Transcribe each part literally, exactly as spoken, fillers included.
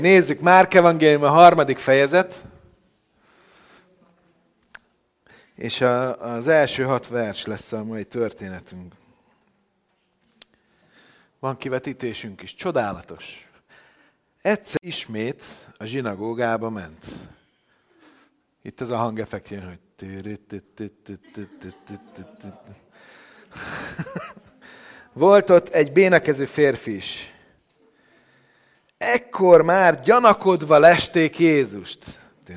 Nézzük, Márk evangélium a harmadik fejezet, és a, az első hat vers lesz a mai történetünk. Van kivetítésünk is, csodálatos. Egyszer ismét a zsinagógába ment. Itt ez a hangeffekt jön, hogy... Volt ott egy bénakezű férfi is. Ekkor már gyanakodva lesték Jézust,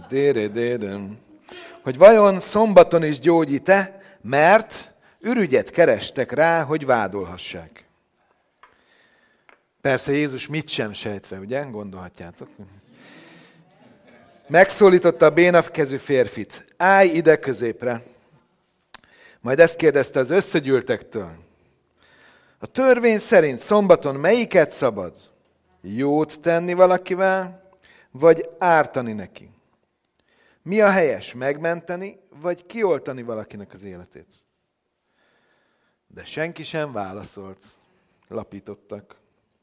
hogy vajon szombaton is gyógyít-e, mert ürügyet kerestek rá, hogy vádolhassák. Persze Jézus mit sem sejtve, ugye? Gondolhatjátok. Megszólította a bénakezű férfit, állj ide középre. Majd ezt kérdezte az összegyűltektől. A törvény szerint szombaton melyiket szabad? Jót tenni valakivel, vagy ártani neki? Mi a helyes? Megmenteni, vagy kioltani valakinek az életét? De senki sem válaszolt. Lapítottak.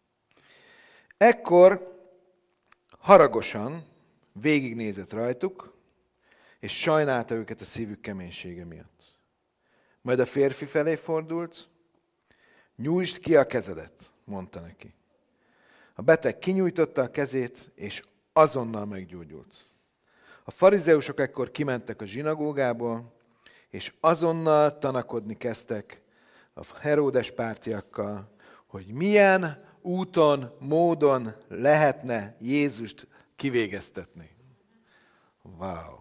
Ekkor haragosan végignézett rajtuk, és sajnálta őket a szívük keménysége miatt. Majd a férfi felé fordult, nyújtsd ki a kezedet, mondta neki. A beteg kinyújtotta a kezét, és azonnal meggyógyult. A farizeusok ekkor kimentek a zsinagógából, és azonnal tanakodni kezdtek a Heródes pártiakkal, hogy milyen úton, módon lehetne Jézust kivégeztetni. Wow!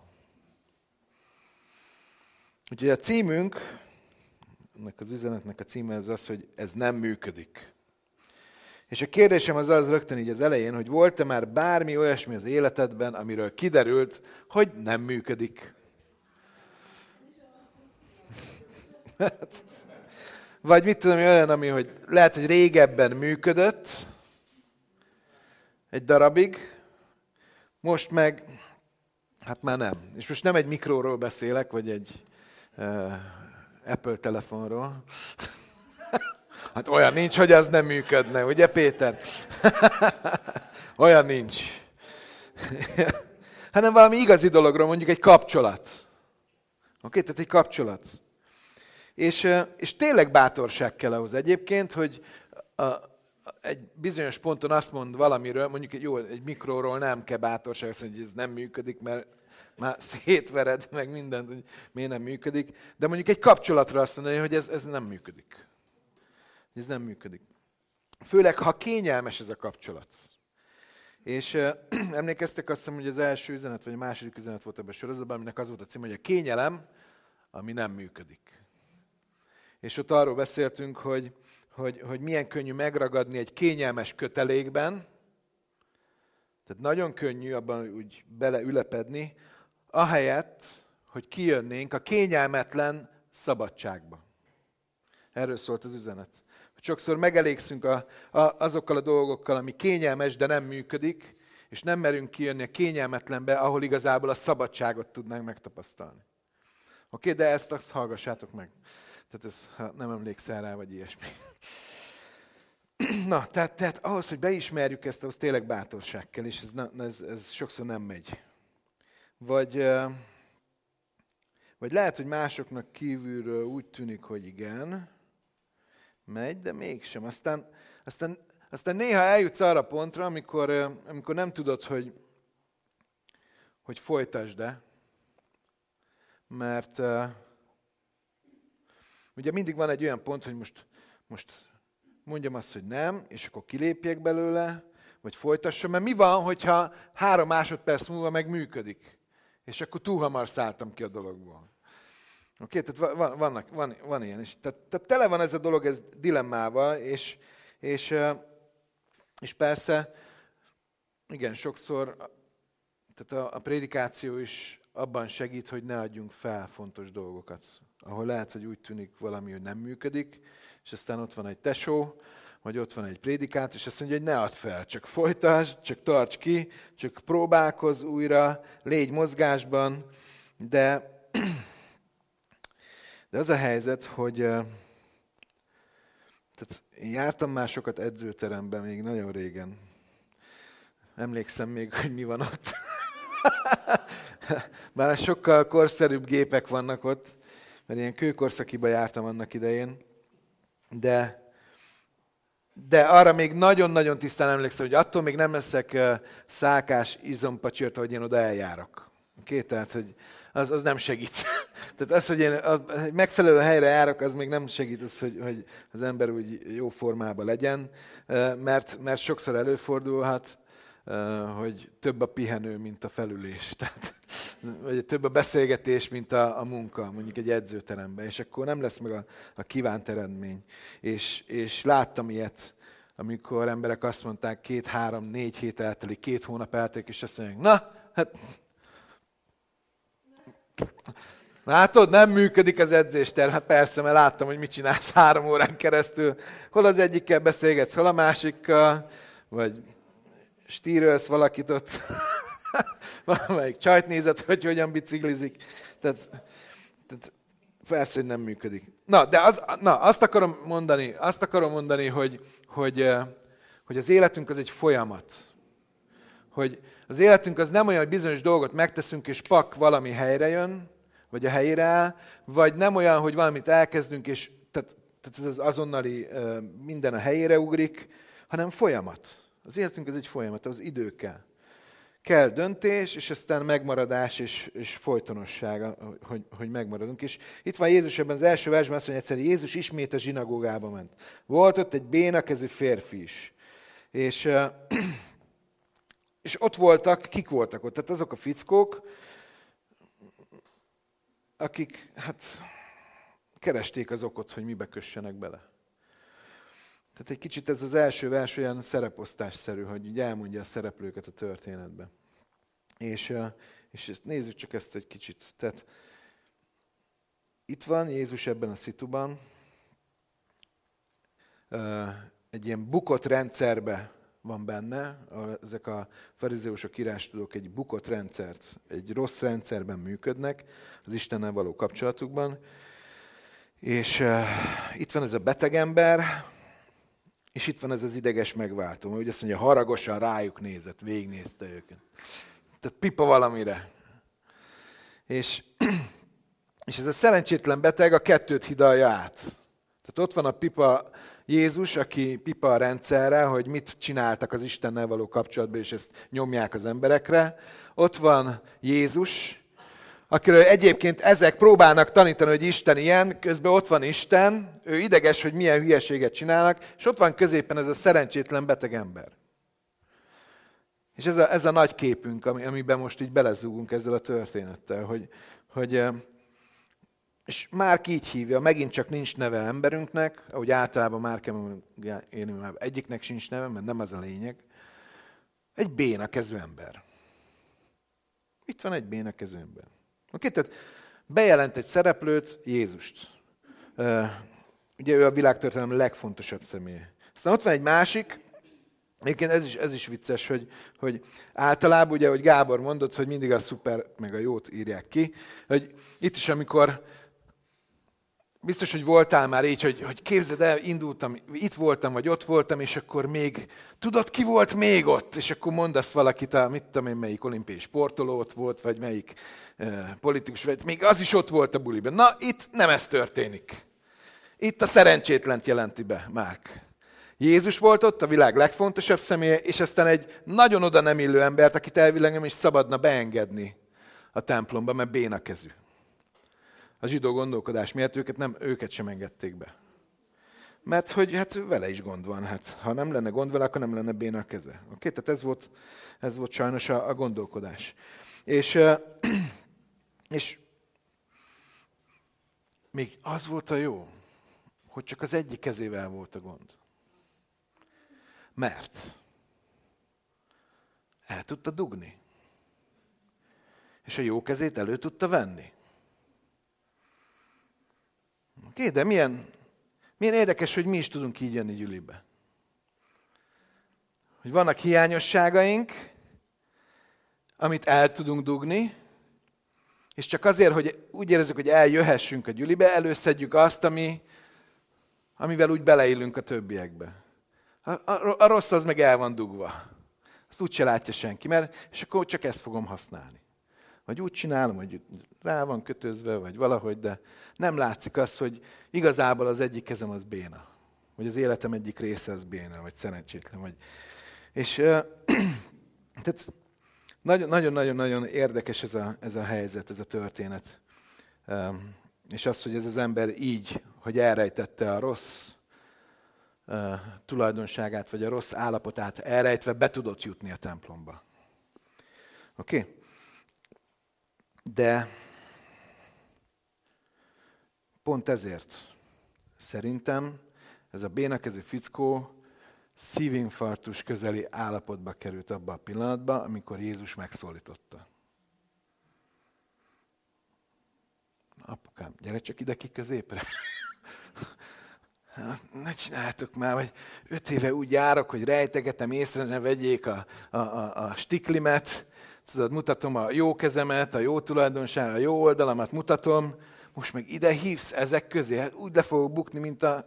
Úgyhogy a címünk, ennek az üzenetnek a címe az az, hogy ez nem működik. És a kérdésem az az rögtön így az elején, hogy volt-e már bármi olyasmi az életedben, amiről kiderült, hogy nem működik? Vagy mit tudom, olyan, ami, hogy lehet, hogy régebben működött, egy darabig, most meg, hát már nem. És most nem egy mikróról beszélek, vagy egy uh, Apple telefonról. Hát olyan nincs, hogy ez nem működne, ugye Péter? Olyan nincs. Hanem valami igazi dologról, mondjuk egy kapcsolat. Oké, tehát egy kapcsolat. És, és tényleg bátorság kell ahhoz egyébként, hogy a, a, egy bizonyos ponton azt mond valamiről, mondjuk egy, jó, egy mikróról nem kell bátorság, azt mondja, hogy ez nem működik, mert már szétvered meg mindent, hogy miért nem működik. De mondjuk egy kapcsolatra azt mondani, hogy ez, ez nem működik. Ez nem működik. Főleg, ha kényelmes ez a kapcsolat. És uh, emlékeztek, azt hiszem, hogy az első üzenet, vagy a második üzenet volt ebben a sorozatban, aminek az volt a cím, hogy a kényelem, ami nem működik. És ott arról beszéltünk, hogy, hogy, hogy milyen könnyű megragadni egy kényelmes kötelékben, tehát nagyon könnyű abban úgy beleülepedni, ahelyett, hogy kijönnénk a kényelmetlen szabadságba. Erről szólt az üzenet. Sokszor megelégszünk a, a, azokkal a dolgokkal, ami kényelmes, de nem működik, és nem merünk kijönni a kényelmetlenbe, ahol igazából a szabadságot tudnánk megtapasztalni. Oké, de ezt azt hallgassátok meg. Tehát ez, ha nem emlékszel rá, vagy ilyesmi. Na, tehát, tehát ahhoz, hogy beismerjük ezt, ahhoz tényleg bátorság kell, és ez, ez, ez sokszor nem megy. Vagy, vagy lehet, hogy másoknak kívülről úgy tűnik, hogy igen, megy, de mégsem. Aztán, aztán, aztán néha eljutsz arra pontra, amikor, amikor nem tudod, hogy, hogy folytasd-e, mert uh, ugye mindig van egy olyan pont, hogy most, most mondjam azt, hogy nem, és akkor kilépjek belőle, vagy folytassam, mert mi van, hogyha három másodperc múlva meg működik, és akkor túl hamar szálltam ki a dologból. Oké, okay, tehát van, vannak, van, van ilyen is. Tehát, tehát tele van ez a dolog, ez dilemmával, és, és, és persze, igen, sokszor tehát a, a prédikáció is abban segít, hogy ne adjunk fel fontos dolgokat. Ahol lehet, hogy úgy tűnik valami, hogy nem működik, és aztán ott van egy tesó, vagy ott van egy prédikát, és azt mondja, hogy ne add fel, csak folytasd, csak tarts ki, csak próbálkozz újra, légy mozgásban, de... De az a helyzet, hogy tehát én jártam már sokat edzőteremben, még nagyon régen. emlékszem még, hogy mi van ott. Bár sokkal korszerűbb gépek vannak ott, mert ilyen kőkorszakiba jártam annak idején, de, de arra még nagyon-nagyon tisztán emlékszem, hogy attól még nem leszek szálkás izompacsírt, hogy én oda eljárok. Oké? Tehát, hogy az, az nem segít. Tehát az, hogy én a megfelelő helyre járok, az még nem segít az, hogy, hogy az ember úgy jó formában legyen, mert, mert sokszor előfordulhat, hogy több a pihenő, mint a felülés. Tehát, vagy több a beszélgetés, mint a, a munka, mondjuk egy edzőteremben, és akkor nem lesz meg a, a kívánt eredmény. És, és láttam ilyet, amikor emberek azt mondták, két, három, négy hét eltelik, két hónap eltelik, és azt mondják, na, hát látod, nem működik az edzésterv. Hát persze, mert láttam, hogy mit csinálsz három órán keresztül. Hol az egyikkel beszélgetsz, hol a másikkal, vagy stírölsz valakit ott, valamelyik csajt nézett, hogy hogyan biciklizik. Tehát, tehát persze, hogy nem működik. Na, de az, na, azt akarom mondani, azt akarom mondani, hogy, hogy, hogy az életünk az egy folyamat. Hogy az életünk az nem olyan, hogy bizonyos dolgot megteszünk, és pak, valami helyre jön, vagy a helyére áll, vagy nem olyan, hogy valamit elkezdünk, és tehát, tehát ez az azonnali minden a helyére ugrik, hanem folyamat. Az életünk az egy folyamat, az időkkel. Kell döntés, és aztán megmaradás és, és folytonosság, hogy, hogy megmaradunk. És itt van Jézus ebben az első versben, azt mondja egyszerűen, Jézus ismét a zsinagógába ment. Volt ott egy bénakezű férfi is. És, és ott voltak, kik voltak ott? Tehát azok a fickók, akik hát keresték az okot, hogy mibe kössenek bele. Tehát egy kicsit ez az első vers olyan szereposztásszerű, hogy így elmondja a szereplőket a történetbe. És, és ezt, nézzük csak ezt egy kicsit. Tehát itt van Jézus ebben a szituban, egy ilyen bukott rendszerbe van benne, ezek a farizeusok, írástudók egy bukott rendszert, egy rossz rendszerben működnek, az Istennel való kapcsolatukban. És itt van ez a beteg ember, és itt van ez az ideges megváltó, mert ugye azt mondja, haragosan rájuk nézett, végignézte őket. Tehát pipa valamire. És, és ez a szerencsétlen beteg a kettőt hidalja át. Tehát ott van a pipa Jézus, aki pipa a rendszerre, hogy mit csináltak az Istennel való kapcsolatban, és ezt nyomják az emberekre. Ott van Jézus, akiről egyébként ezek próbálnak tanítani, hogy Isten ilyen, közben ott van Isten, ő ideges, hogy milyen hülyeséget csinálnak, és ott van középen ez a szerencsétlen beteg ember. És ez a, ez a nagy képünk, amiben most így belezúgunk ezzel a történettel, hogy, hogy és Márk így hívja, megint csak nincs neve emberünknek, ahogy általában Márk egyiknek sincs neve, mert nem az a lényeg. Egy béna kezű ember. Itt van egy béna kezű ember. Oké, tehát bejelent egy szereplőt, Jézust. Ugye ő a világtörténelem legfontosabb személye. Aztán ott van egy másik, egyébként ez is, ez is vicces, hogy, hogy általában, ugye, hogy Gábor mondott, hogy mindig a szuper meg a jót írják ki, hogy itt is, amikor biztos, hogy voltál már így, hogy, hogy képzeld el, indultam, itt voltam, vagy ott voltam, és akkor még, tudod, ki volt még ott? És akkor mondasz valakit, a, mit tudom én, melyik olimpiai sportoló ott volt, vagy melyik eh, politikus, vagy még az is ott volt a buliban. Na, itt nem ez történik. Itt a szerencsétlent jelenti be Márk. Jézus volt ott, a világ legfontosabb személye, és aztán egy nagyon oda nem illő embert, akit elvileg nem is szabadna beengedni a templomba, mert bénakezű. A zsidó gondolkodás miatt őket, nem, őket sem engedték be. Mert hogy hát vele is gond van. Hát, ha nem lenne gond vele, akkor nem lenne béna a keze. Okay? Tehát ez volt, ez volt sajnos a, a gondolkodás. És, és még az volt a jó, hogy csak az egyik kezével volt a gond. Mert el tudta dugni. És a jó kezét elő tudta venni. Oké, de milyen, milyen érdekes, hogy mi is tudunk így jönni gyülibe. Hogy vannak hiányosságaink, amit el tudunk dugni, és csak azért, hogy úgy érezzük, hogy eljöhessünk a gyülibe, előszedjük azt, ami, amivel úgy beleillünk a többiekbe. A, a, a rossz az meg el van dugva. Azt úgyse látja senki, mert és akkor csak ezt fogom használni. Vagy úgy csinálom, hogy rá van kötözve, vagy valahogy, de nem látszik az, hogy igazából az egyik kezem az béna. Vagy az életem egyik része az béna, vagy szerencsétlen. Vagy... És tehát nagyon-nagyon-nagyon érdekes ez a, ez a helyzet, ez a történet. És az, hogy ez az ember így, hogy elrejtette a rossz uh, tulajdonságát, vagy a rossz állapotát elrejtve be tudott jutni a templomba. Oké? Okay? De pont ezért szerintem ez a bénakezű fickó szívinfarktus közeli állapotba került abba a pillanatba, amikor Jézus megszólította. Apukám, gyere csak ide ki középre. Ne csináljátok már, vagy öt éve úgy járok, hogy rejtegetem, észre ne vegyék a, a, a, a stiklimet, tudod, mutatom a jó kezemet, a jó tulajdonság, a jó oldalamat mutatom, most meg ide hívsz ezek közé, hát úgy le fogok bukni, mint a...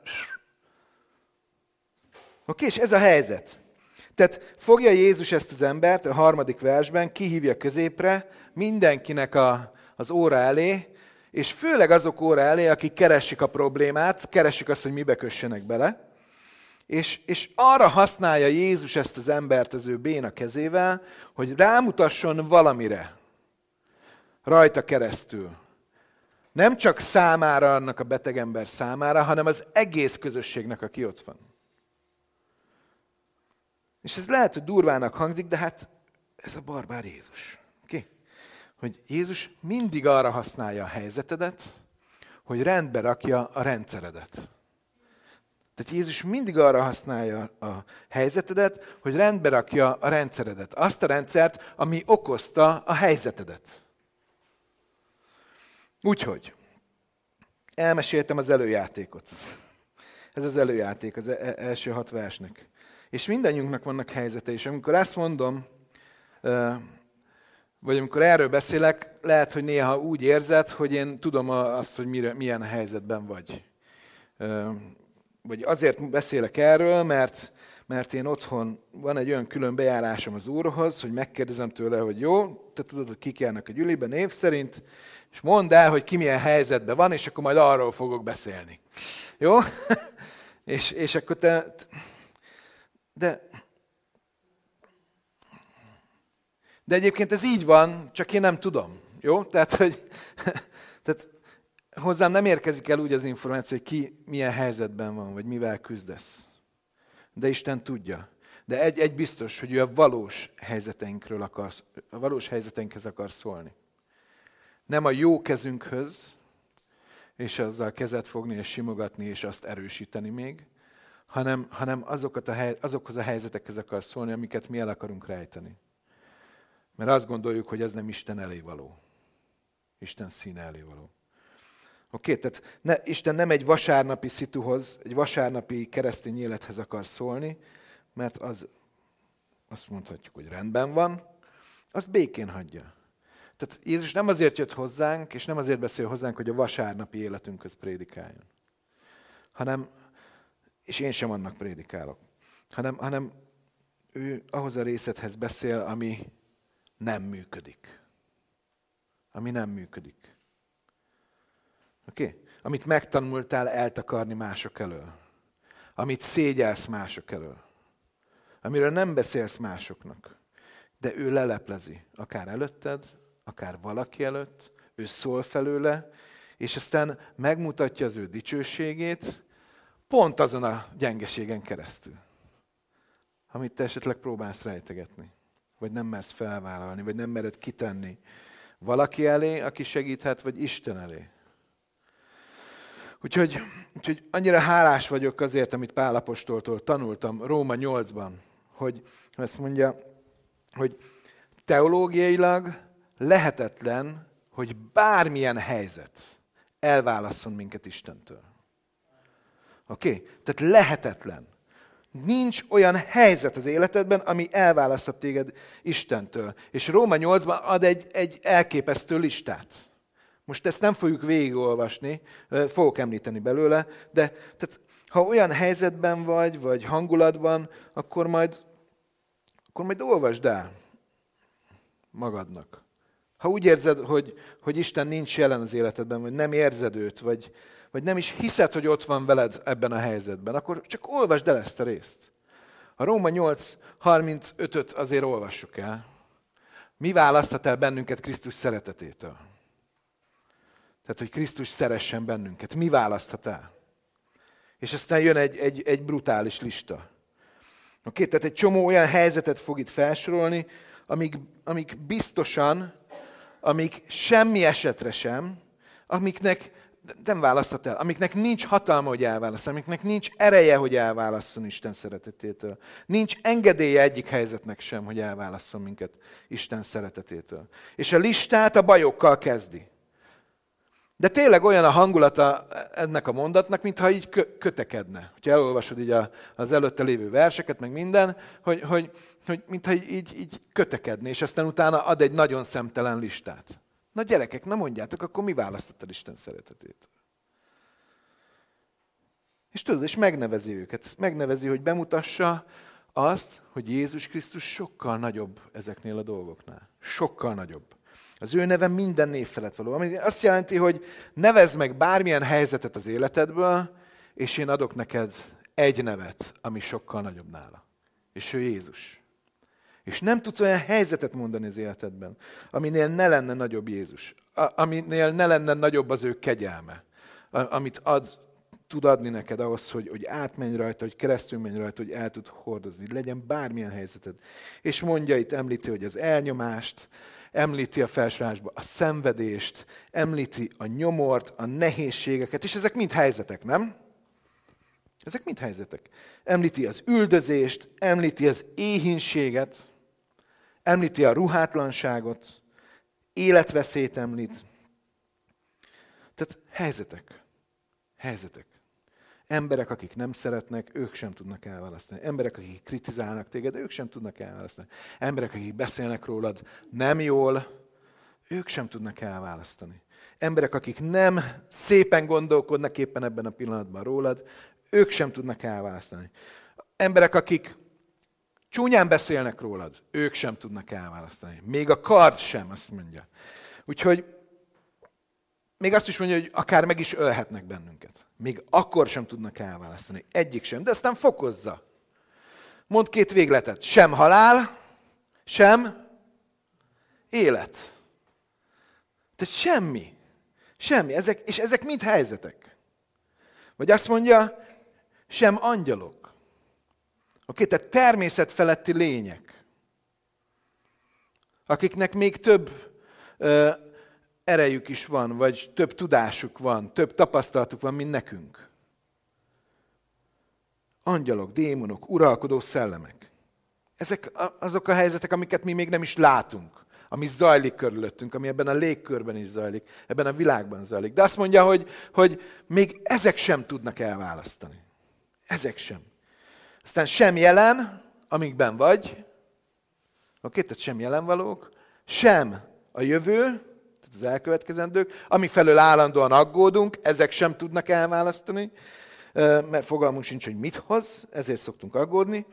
Oké, és ez a helyzet. Tehát fogja Jézus ezt az embert a harmadik versben, kihívja középre, mindenkinek a, az óra elé, és főleg azok óra elé, akik keresik a problémát, keresik azt, hogy mibe kössenek bele, és, és arra használja Jézus ezt az embert az ő béna kezével, hogy rámutasson valamire rajta keresztül. Nem csak számára, annak a beteg ember számára, hanem az egész közösségnek, aki ott van. És ez lehet, hogy durvának hangzik, de hát ez a barbár Jézus. Okay? Hogy Jézus mindig arra használja a helyzetedet, hogy rendbe rakja a rendszeredet. Tehát Jézus mindig arra használja a helyzetedet, hogy rendbe rakja a rendszeredet. Azt a rendszert, ami okozta a helyzetedet. Úgyhogy elmeséltem az előjátékot. Ez az előjáték az első hat versnek. És mindannyiunknak vannak helyzetei, és amikor ezt mondom, vagy amikor erről beszélek, lehet, hogy néha úgy érzed, hogy én tudom azt, hogy mire, milyen helyzetben vagy. Vagy azért beszélek erről, mert, mert én otthon van egy olyan külön bejárásom az Úrhoz, hogy megkérdezem tőle, hogy jó, te tudod, hogy kik járnak a gyüliben név szerint, és mondd el, hogy ki milyen helyzetben van, és akkor majd arról fogok beszélni. Jó? és, és akkor te... De, de egyébként ez így van, csak én nem tudom. Jó? Tehát, hogy tehát hozzám nem érkezik el úgy az információ, hogy ki milyen helyzetben van, vagy mivel küzdesz. De Isten tudja. De egy, egy biztos, hogy ő a valós helyzeteinkről akar, a valós helyzeteinkhez akar szólni. Nem a jó kezünkhöz, és azzal kezet fogni, és simogatni, és azt erősíteni még, hanem, hanem azokat a hely, azokhoz a helyzetekhez akar szólni, amiket mi el akarunk rejteni. Mert azt gondoljuk, hogy ez nem Isten elé való. Isten színe elé való. Oké, tehát ne, Isten nem egy vasárnapi szituhoz, egy vasárnapi keresztény élethez akar szólni, mert az, azt mondhatjuk, hogy rendben van, azt békén hagyja. Tehát Jézus nem azért jött hozzánk, és nem azért beszél hozzánk, hogy a vasárnapi életünkhöz prédikáljon. Hanem, és én sem annak prédikálok, hanem, hanem ő ahhoz a részedhez beszél, ami nem működik. Ami nem működik. Oké? Okay? Amit megtanultál eltakarni mások elől. Amit szégyelsz mások elől. Amiről nem beszélsz másoknak. De ő leleplezi. Akár előtted, akár valaki előtt. Ő szól felőle, és aztán megmutatja az ő dicsőségét pont azon a gyengeségen keresztül. Amit te esetleg próbálsz rejtegetni. Vagy nem mersz felvállalni, vagy nem mered kitenni. Valaki elé, aki segíthet, vagy Isten elé. Úgyhogy, úgyhogy annyira hálás vagyok azért, amit Pál apostoltól tanultam Róma nyolcban, hogy ezt mondja, hogy teológiailag lehetetlen, hogy bármilyen helyzet elválasszon minket Istentől. Oké? Okay? Tehát lehetetlen. Nincs olyan helyzet az életedben, ami elválaszthat téged Istentől. És Róma nyolcban ad egy, egy elképesztő listát. Most ezt nem fogjuk végigolvasni, fogok említeni belőle, de tehát, ha olyan helyzetben vagy, vagy hangulatban, akkor majd, akkor majd olvasd el magadnak. Ha úgy érzed, hogy, hogy Isten nincs jelen az életedben, vagy nem érzed őt, vagy, vagy nem is hiszed, hogy ott van veled ebben a helyzetben, akkor csak olvasd el ezt a részt. A Róma nyolc harmincötöt azért olvassuk el. Mi választhat el bennünket Krisztus szeretetétől? Tehát, hogy Krisztus szeressen bennünket. Mi választhat el? És aztán jön egy, egy, egy brutális lista. Oké, tehát egy csomó olyan helyzetet fog itt felsorolni, amik, amik biztosan, amik semmi esetre sem, amiknek nem választhat el, amiknek nincs hatalma, hogy elválasszon, amiknek nincs ereje, hogy elválasszon Isten szeretetétől. Nincs engedélye egyik helyzetnek sem, hogy elválasszon minket Isten szeretetétől. És a listát a bajokkal kezdi. De tényleg olyan a hangulata ennek a mondatnak, mintha így kötekedne. Ha elolvasod így az előtte lévő verseket, meg minden, hogy, hogy, hogy mintha így, így, így kötekedne, és aztán utána ad egy nagyon szemtelen listát. Na gyerekek, na mondjátok, akkor mi választottad Isten szeretetét? És tudod, és megnevezi őket. Megnevezi, hogy bemutassa azt, hogy Jézus Krisztus sokkal nagyobb ezeknél a dolgoknál. Sokkal nagyobb. Az ő neve minden név felett való. Ami azt jelenti, hogy nevezd meg bármilyen helyzetet az életedből, és én adok neked egy nevet, ami sokkal nagyobb nála. És ő Jézus. És nem tudsz olyan helyzetet mondani az életedben, aminél ne lenne nagyobb Jézus. Aminél ne lenne nagyobb az ő kegyelme. Amit ad, tud adni neked ahhoz, hogy, hogy átmenj rajta, hogy keresztül menj rajta, hogy el tud hordozni. Legyen bármilyen helyzeted. És mondja itt, említi, hogy az elnyomást, említi a felsorolásban a szenvedést, említi a nyomort, a nehézségeket, és ezek mind helyzetek, nem? Ezek mind helyzetek. Említi az üldözést, említi az éhínséget, említi a ruhátlanságot, életveszélyt említ. Tehát helyzetek. Helyzetek. Emberek, akik nem szeretnek, ők sem tudnak elválasztani. Emberek, akik kritizálnak téged, ők sem tudnak elválasztani. Emberek, akik beszélnek rólad nem jól, ők sem tudnak elválasztani. Emberek, akik nem szépen gondolkodnak éppen ebben a pillanatban rólad, ők sem tudnak elválasztani. Emberek, akik csúnyán beszélnek rólad, ők sem tudnak elválasztani. Még a kard sem, azt mondja. Úgyhogy még azt is mondja, hogy akár meg is ölhetnek bennünket. Még akkor sem tudnak elválasztani. Egyik sem. De aztán fokozza. Mond két végletet. Sem halál, sem élet. Tehát semmi. Semmi. Ezek, és ezek mind helyzetek. Vagy azt mondja, sem angyalok. Oké, tehát természet feletti lények. Akiknek még több ö, erejük is van, vagy több tudásuk van, több tapasztalatuk van, mint nekünk. Angyalok, démonok, uralkodó szellemek. Ezek azok a helyzetek, amiket mi még nem is látunk, ami zajlik körülöttünk, ami ebben a légkörben is zajlik, ebben a világban zajlik. De azt mondja, hogy, hogy még ezek sem tudnak elválasztani. Ezek sem. Aztán sem jelen, amikben vagy, oké, tehát sem jelenvalók, sem a jövő, az elkövetkezendők, ami felől állandóan aggódunk, ezek sem tudnak elválasztani, mert fogalmunk sincs, hogy mit hoz, ezért szoktunk aggódni.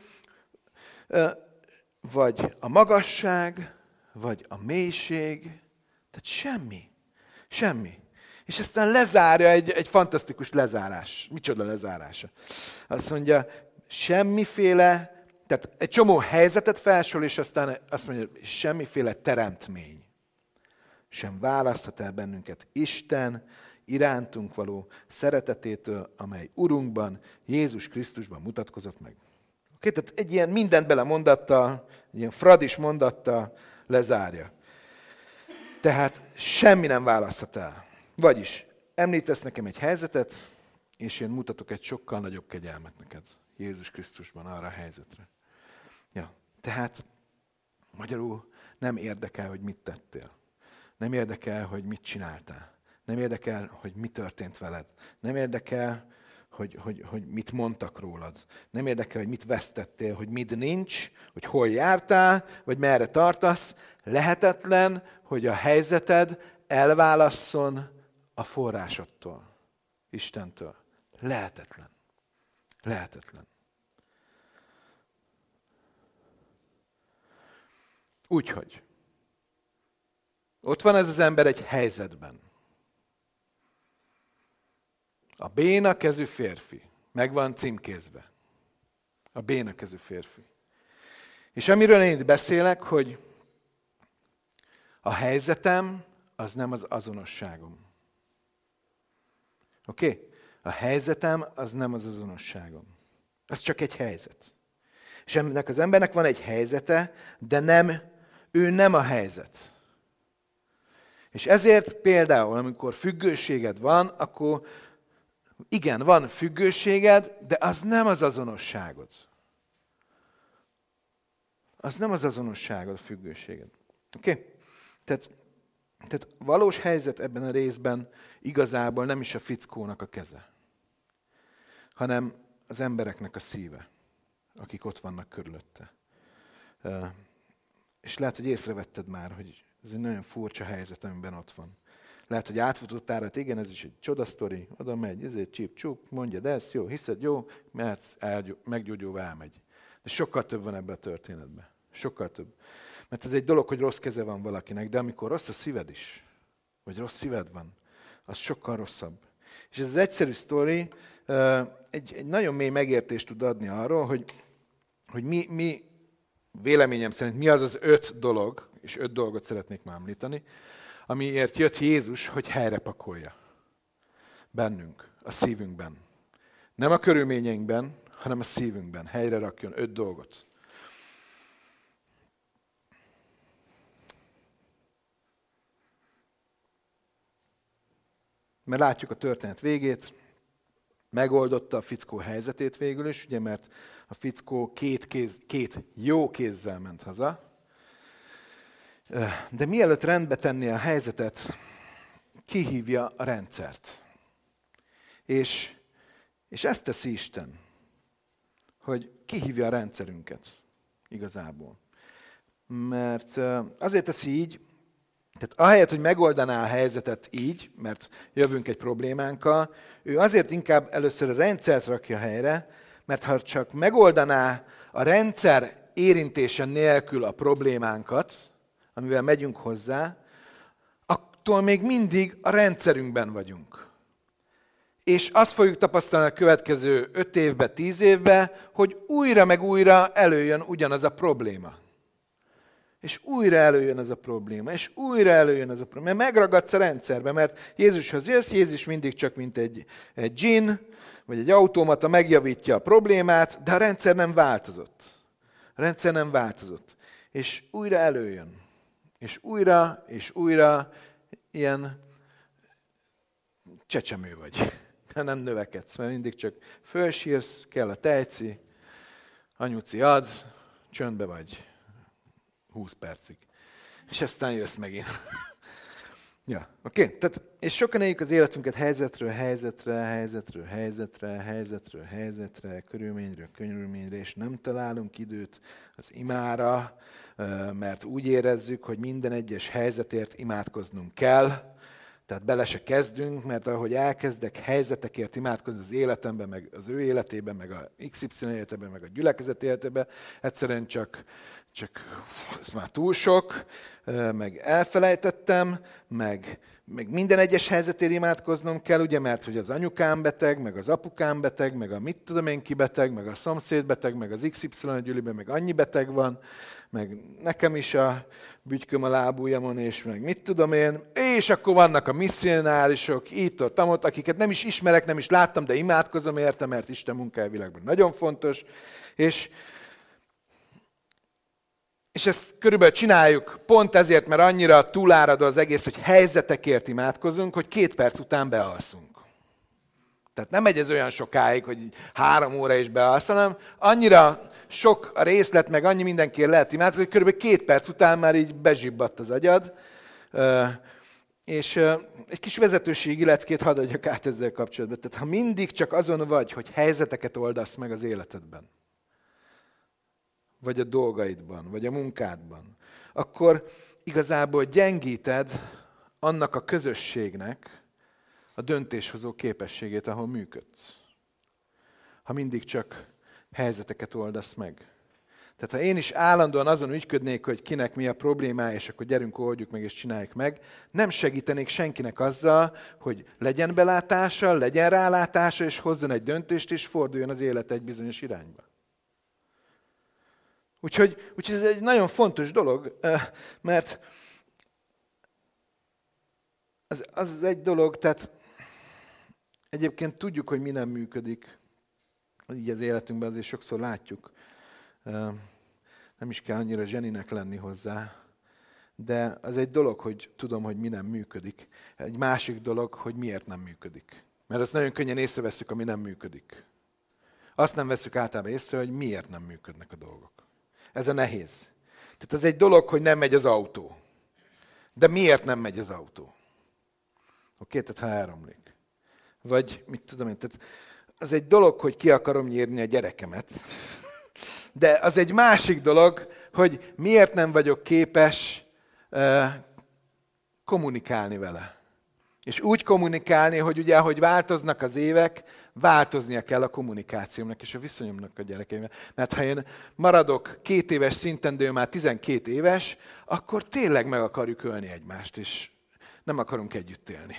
Vagy a magasság, vagy a mélység, tehát semmi. Semmi. És aztán lezárja egy, egy fantasztikus lezárás. Micsoda lezárása? Azt mondja, semmiféle, tehát egy csomó helyzetet felsorol, és aztán azt mondja, semmiféle teremtmény sem választhat el bennünket Isten irántunk való szeretetétől, amely Urunkban, Jézus Krisztusban mutatkozott meg. Oké, tehát egy ilyen mindent bele mondattal, egy ilyen fradis mondattal lezárja. Tehát semmi nem választhat el. Vagyis említesz nekem egy helyzetet, és én mutatok egy sokkal nagyobb kegyelmet neked Jézus Krisztusban arra a helyzetre. Ja, tehát magyarul nem érdekel, hogy mit tettél. Nem érdekel, hogy mit csináltál. Nem érdekel, hogy mi történt veled. Nem érdekel, hogy, hogy, hogy mit mondtak rólad. Nem érdekel, hogy mit vesztettél, hogy mit nincs, hogy hol jártál, vagy merre tartasz. Lehetetlen, hogy a helyzeted elválasszon a forrásodtól, Istentől. Lehetetlen. Lehetetlen. Úgyhogy. Ott van ez az ember egy helyzetben. A béna kezű férfi. Meg van címkézve. A béna kezű férfi. És amiről én itt beszélek, hogy a helyzetem az nem az azonosságom. Oké? Okay? A helyzetem az nem az azonosságom. Az csak egy helyzet. És ennek az embernek van egy helyzete, de nem, ő nem a helyzet. És ezért például, amikor függőséged van, akkor igen, van függőséged, de az nem az azonosságod. Az nem az azonosságod, a függőséged. Oké? Okay? Tehát, tehát valós helyzet ebben a részben igazából nem is a fickónak a keze, hanem az embereknek a szíve, akik ott vannak körülötte. És lehet, hogy észrevetted már, hogy ez egy nagyon furcsa helyzet, amiben ott van. Lehet, hogy átfutottál, hát igen, ez is egy csodasztori, oda megy, ez egy csíp-csúp, mondjad ezt, jó, hiszed, jó, mert meggyógyulva elmegy. De sokkal több van ebben a történetben. Sokkal több. Mert ez egy dolog, hogy rossz keze van valakinek, de amikor rossz a szíved is, vagy rossz szíved van, az sokkal rosszabb. És ez az egyszerű sztori egy, egy nagyon mély megértést tud adni arról, hogy, hogy mi, mi, véleményem szerint mi az az öt dolog, és öt dolgot szeretnék már említeni, amiért jött Jézus, hogy helyrepakolja bennünk, a szívünkben. Nem a körülményeinkben, hanem a szívünkben. Helyre rakjon öt dolgot. Mert látjuk a történet végét, megoldotta a fickó helyzetét végül is, ugye, mert a fickó két, kéz, két jó kézzel ment haza. De mielőtt rendbe tenné a helyzetet, kihívja a rendszert. És, és ezt teszi Isten, hogy kihívja a rendszerünket igazából. Mert azért teszi így, tehát ahelyett, hogy megoldaná a helyzetet így, mert jövünk egy problémánkkal, ő azért inkább először a rendszert rakja helyre, mert ha csak megoldaná a rendszer érintése nélkül a problémánkat, amivel megyünk hozzá, attól még mindig a rendszerünkben vagyunk. És azt fogjuk tapasztalni a következő öt évben, tíz évben, hogy újra meg újra előjön ugyanaz a probléma. És újra előjön ez a probléma, és újra előjön ez a probléma. Mert megragadsz a rendszerbe, mert Jézushoz jössz, Jézus mindig csak mint egy, egy dzsin, vagy egy automata megjavítja a problémát, de a rendszer nem változott. A rendszer nem változott. És újra előjön. És újra, és újra ilyen csecsemő vagy. Nem növekedsz, mert mindig csak fölsírsz, kell a tejci, anyuci ad, csöndbe vagy húsz percig. És aztán jössz megint. Ja, oké? Okay? Tehát, és sokan éljük az életünket helyzetről, helyzetre, helyzetről, helyzetre, helyzetről, helyzetre, körülményről, körülményre, és nem találunk időt az imára, mert úgy érezzük, hogy minden egyes helyzetért imádkoznunk kell, tehát bele se kezdünk, mert ahogy elkezdek helyzetekért imádkozni az életemben, meg az ő életében, meg a iksz ipszilon életében, meg a gyülekezet életében, egyszerűen csak, csak ez már túl sok, meg elfelejtettem, meg, meg minden egyes helyzetért imádkoznom kell, ugye, mert hogy az anyukám beteg, meg az apukám beteg, meg a mit tudom én ki beteg, meg a szomszéd beteg, meg az iksz ipszilon gyűliben, meg annyi beteg van, meg nekem is a bütyköm a lábujjamon, és meg mit tudom én, és akkor vannak a misszionárisok, itt ott, ott, akiket nem is ismerek, nem is láttam, de imádkozom érte, mert Isten munkája világban nagyon fontos, és, és ezt körülbelül csináljuk pont ezért, mert annyira túláradó az egész, hogy helyzetekért imádkozunk, hogy két perc után bealszunk. Tehát nem megy ez olyan sokáig, hogy három óra is bealsz, hanem annyira sok a részlet, meg annyi mindenkiért lehet imádkozni, hogy körülbelül két perc után már így bezsibbadt az agyad. És egy kis vezetőségi leckét hadd adjak át ezzel kapcsolatban. Tehát ha mindig csak azon vagy, hogy helyzeteket oldasz meg az életedben, vagy a dolgaidban, vagy a munkádban, akkor igazából gyengíted annak a közösségnek a döntéshozó képességét, ahol működsz. Ha mindig csak helyzeteket oldasz meg. Tehát ha én is állandóan azon ügyködnék, hogy kinek mi a problémája, és akkor gyerünk, oldjuk meg és csináljuk meg, nem segítenék senkinek azzal, hogy legyen belátása, legyen rálátása, és hozzon egy döntést, és forduljon az élet egy bizonyos irányba. Úgyhogy, úgyhogy ez egy nagyon fontos dolog, mert az, az egy dolog, tehát egyébként tudjuk, hogy mi nem működik. Így az életünkben azért sokszor látjuk. Nem is kell annyira zseninek lenni hozzá. De az egy dolog, hogy tudom, hogy mi nem működik. Egy másik dolog, hogy miért nem működik. Mert azt nagyon könnyen észreveszünk, ami nem működik. Azt nem veszük általában észre, hogy miért nem működnek a dolgok. Ez a nehéz. Tehát ez egy dolog, hogy nem megy az autó. De miért nem megy az autó? Oké, tehát ha elromlik. Vagy mit tudom én, tehát az egy dolog, hogy ki akarom nyírni a gyerekemet. De az egy másik dolog, hogy miért nem vagyok képes uh, kommunikálni vele. És úgy kommunikálni, hogy ugye, ahogy változnak az évek, változnia kell a kommunikációmnak és a viszonyomnak a gyerekeimmel. Mert ha én maradok két éves szinten, de ő már tizenkét éves, akkor tényleg meg akarjuk ölni egymást, és nem akarunk együtt élni.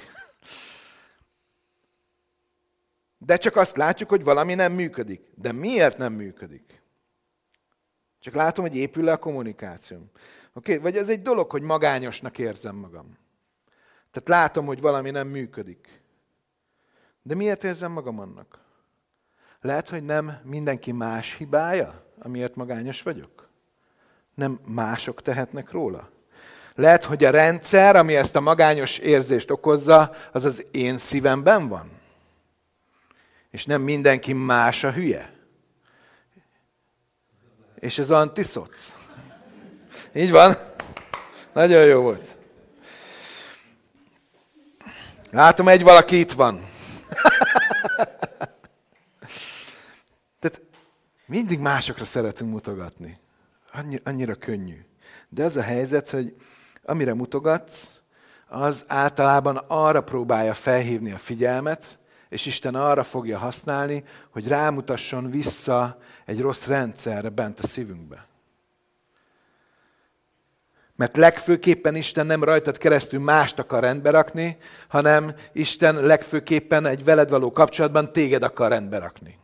De csak azt látjuk, hogy valami nem működik. De miért nem működik? Csak látom, hogy épül le a kommunikációm. Okay? Vagy ez egy dolog, hogy magányosnak érzem magam. Tehát látom, hogy valami nem működik. De miért érzem magam annak? Lehet, hogy nem mindenki más hibája, amiért magányos vagyok? Nem mások tehetnek róla? Lehet, hogy a rendszer, ami ezt a magányos érzést okozza, az az én szívemben van? És nem mindenki más a hülye? És ez antiszoc. Így van? Nagyon jó volt. Látom, egy valaki itt van. Tehát mindig másokra szeretünk mutogatni. Annyira, annyira könnyű. De az a helyzet, hogy amire mutogatsz, az általában arra próbálja felhívni a figyelmet, és Isten arra fogja használni, hogy rámutasson vissza egy rossz rendszerre bent a szívünkbe. Mert legfőképpen Isten nem rajtad keresztül mást akar rendbe rakni, hanem Isten legfőképpen egy veled való kapcsolatban téged akar rendbe rakni.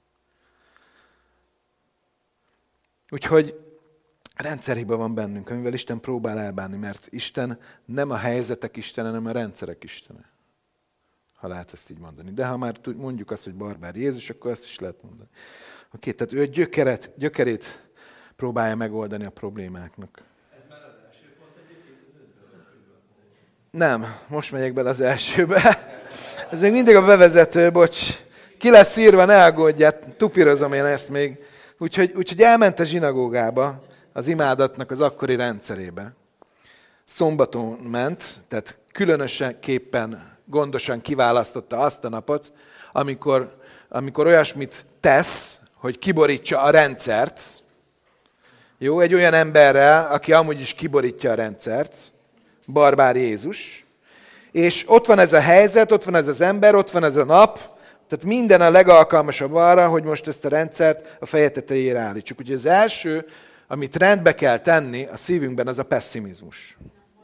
Úgyhogy rendszerhiba van bennünk, amivel Isten próbál elbánni, mert Isten nem a helyzetek Istene, hanem a rendszerek Istene. Ha lehet ezt így mondani. De ha már mondjuk azt, hogy barbár Jézus, akkor azt is lehet mondani. Oké, tehát ő gyökeret, gyökerét próbálja megoldani a problémáknak. Ez már az első pont egyébként az ötből? Nem, most megyek bele az elsőbe. Ez még mindig a bevezető, bocs. Ki lesz írva, ne aggódját, tupírozom én ezt még. Úgyhogy, úgyhogy elment a zsinagógába, az imádatnak az akkori rendszerébe. Szombaton ment, tehát különösképpen gondosan kiválasztotta azt a napot, amikor, amikor olyasmit tesz, hogy kiborítsa a rendszert. Jó, egy olyan emberrel, aki amúgy is kiborítja a rendszert, barbár Jézus. És ott van ez a helyzet, ott van ez az ember, ott van ez a nap, tehát minden a legalkalmasabb arra, hogy most ezt a rendszert a feje tetejére állítsuk. Úgyhogy az első, amit rendbe kell tenni a szívünkben, az a pessimizmus.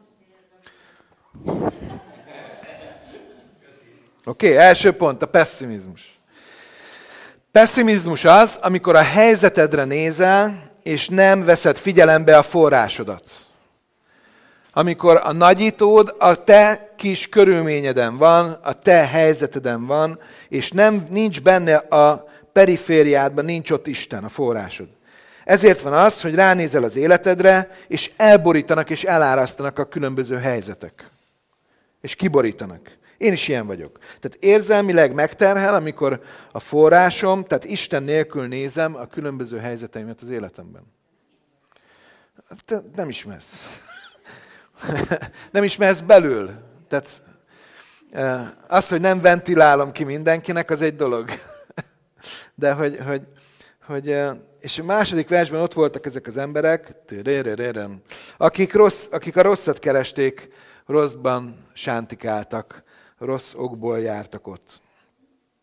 Oké, okay, első pont, a pessimizmus. Pessimizmus az, amikor a helyzetedre nézel, és nem veszed figyelembe a forrásodat. Amikor a nagyítód a te kis körülményeden van, a te helyzeteden van, és nem, nincs benne a perifériádban, nincs ott Isten, a forrásod. Ezért van az, hogy ránézel az életedre, és elborítanak és elárasztanak a különböző helyzetek. És kiborítanak. Én is ilyen vagyok. Tehát érzelmileg megterhel, amikor a forrásom, tehát Isten nélkül nézem a különböző helyzeteimet az életemben. Te nem ismersz. Nem ismersz belül. Tehát az, hogy nem ventilálom ki mindenkinek, az egy dolog. De hogy, hogy, hogy és a második versben ott voltak ezek az emberek, akik, rossz, akik a rosszat keresték, rosszban sántikáltak, rossz okból jártak ott.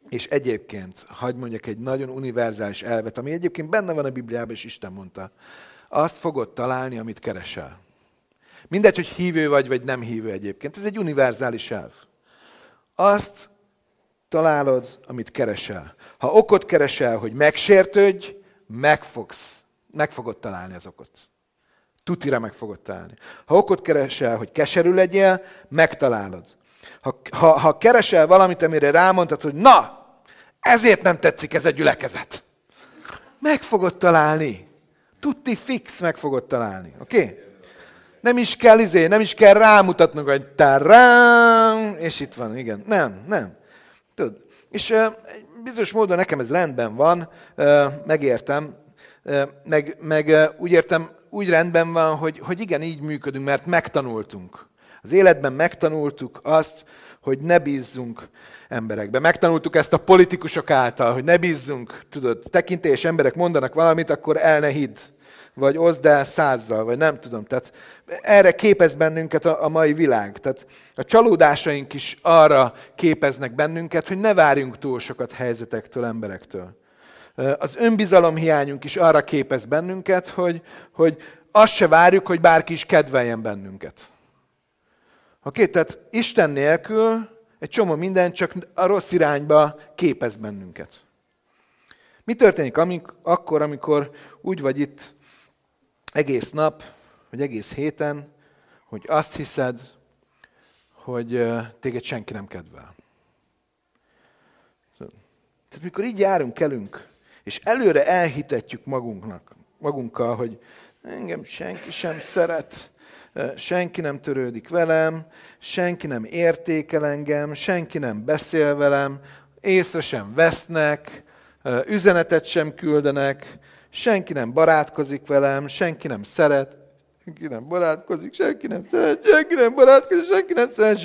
És egyébként, hadd mondjak egy nagyon univerzális elvet, ami egyébként benne van a Bibliában, és Isten mondta. Azt fogod találni, amit keresel. Mindegy, hogy hívő vagy, vagy nem hívő egyébként. Ez egy univerzális elv. Azt találod, amit keresel. Ha okot keresel, hogy megsértődj, meg, fogsz, meg fogod találni az okot. Tutira meg fogod találni. Ha okot keresel, hogy keserű legyél, megtalálod. Ha, ha, ha keresel valamit, amire rámondtad, hogy na, ezért nem tetszik ez a gyülekezet. Meg fogod találni. Tutti fix meg fogod találni. Oké? Okay? Nem is kell izé, nem is kell rámutatnunk, hogy tarám, és itt van, igen. Nem, nem. Tudod. És uh, bizonyos módon nekem ez rendben van, uh, megértem, uh, meg, meg uh, úgy értem, úgy rendben van, hogy, hogy igen, így működünk, mert megtanultunk. Az életben megtanultuk azt, hogy ne bízzunk emberekbe. Megtanultuk ezt a politikusok által, hogy ne bízzunk, tudod, tekintélyes emberek mondanak valamit, akkor el ne hidd, vagy oszd el százzal, vagy nem tudom. Tehát erre képez bennünket a, a mai világ. Tehát a csalódásaink is arra képeznek bennünket, hogy ne várjunk túl sokat helyzetektől, emberektől. Az önbizalomhiányunk is arra képez bennünket, hogy, hogy azt se várjuk, hogy bárki is kedveljen bennünket. Oké, okay? Tehát Isten nélkül egy csomó minden csak a rossz irányba képez bennünket. Mi történik amik, akkor, amikor úgy vagy itt egész nap, vagy egész héten, hogy azt hiszed, hogy téged senki nem kedvel? Tehát mikor így járunk, elünk, és előre elhitetjük magunknak, magunkkal, hogy engem senki sem szeret, senki nem törődik velem, senki nem értékel engem, senki nem beszél velem, észre sem vesznek, üzenetet sem küldenek, senki nem barátkozik velem, senki nem szeret, senki nem barátkozik, senki nem szeret, senki nem barátkozik, senki nem szeret.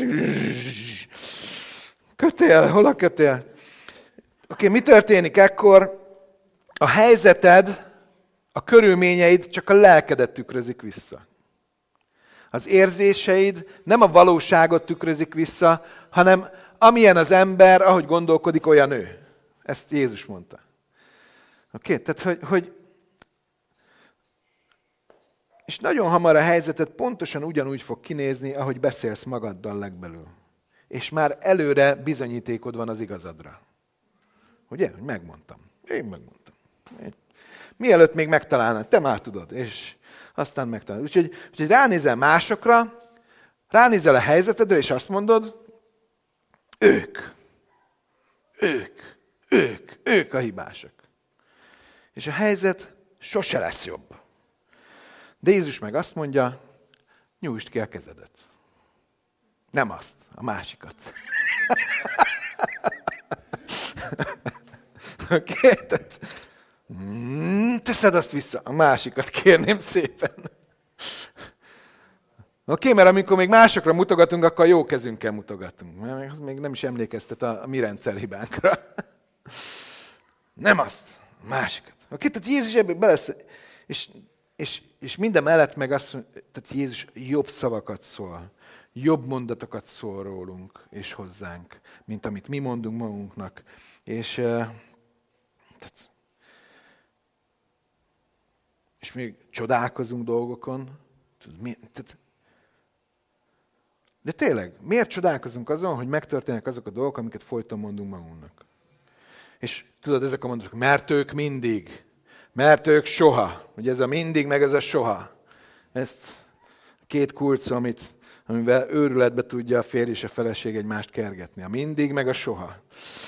Kötél, hol a kötél? Oké, okay, mi történik ekkor? A helyzeted, a körülményeid csak a lelkedet tükrözik vissza. Az érzéseid nem a valóságot tükrözik vissza, hanem amilyen az ember, ahogy gondolkodik, olyan ő. Ezt Jézus mondta. Oké? Okay? Tehát, hogy, hogy... És nagyon hamar a helyzeted pontosan ugyanúgy fog kinézni, ahogy beszélsz magaddal legbelül. És már előre bizonyítékod van az igazadra. Ugye? Megmondtam. Én megmondtam. Mielőtt még megtalálnád, te már tudod, és aztán megtalálod. Úgyhogy, úgyhogy ránézel másokra, ránézel a helyzetedre, és azt mondod, ők, ők, ők, ők a hibások. És a helyzet sose lesz jobb. De Jézus meg azt mondja, nyújtsd ki a kezedet. Nem azt, a másikat. Oké? Okay? Teszed azt vissza, a másikat kérném szépen. Oké, okay, mert amikor még másokra mutogatunk, akkor jó kezünkkel mutogatunk. Mert az még nem is emlékeztet a, a mi rendszerhibánkra. Nem azt, a másikat. Oké, okay, tehát Jézus ebből belesz... És, és, és minden mellett meg azt mondja, tehát Jézus jobb szavakat szól, jobb mondatokat szól rólunk és hozzánk, mint amit mi mondunk magunknak. És... Uh, tehát, és még csodálkozunk dolgokon. De tényleg, miért csodálkozunk azon, hogy megtörténnek azok a dolgok, amiket folyton mondunk magunknak? És tudod, ezek a mondatok, mert ők mindig, mert ők soha. Ugye ez a mindig, meg ez a soha. Ezt a két kulcs, amit, amivel őrületbe tudja a férj és a feleség egymást kergetni. A mindig, meg a soha.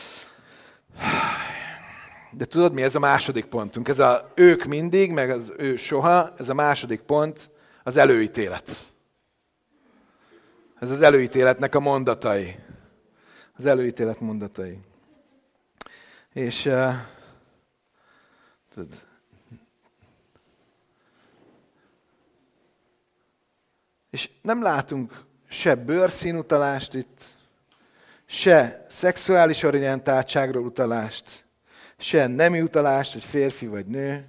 De tudod mi? Ez a második pontunk. Ez a ők mindig, meg az ő soha, ez a második pont, az előítélet. Ez az előítéletnek a mondatai. Az előítélet mondatai. És uh, tudod, és nem látunk se bőrszínutalást itt, se szexuális orientáltságról utalást, se nemi utalást, hogy férfi vagy nő.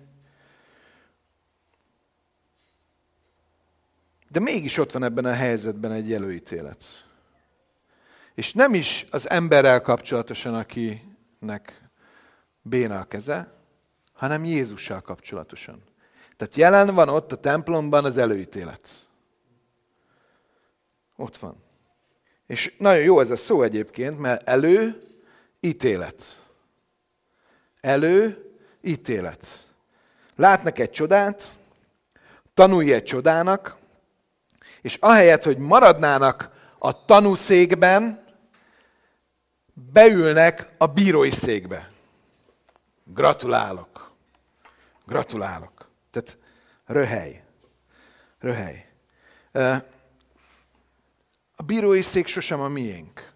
De mégis ott van ebben a helyzetben egy előítélet. És nem is az emberrel kapcsolatosan, aki, nek béna a keze, hanem Jézussal kapcsolatosan. Tehát jelen van ott a templomban az előítélet. Ott van. És nagyon jó ez a szó egyébként, mert elő, ítélet. Elő, ítélet. Látnak egy csodát, tanulj egy csodának, és ahelyett, hogy maradnának a tanúszékben, beülnek a bírói székbe. Gratulálok. Gratulálok. Tehát röhely. Röhely. A bírói szék sosem a miénk.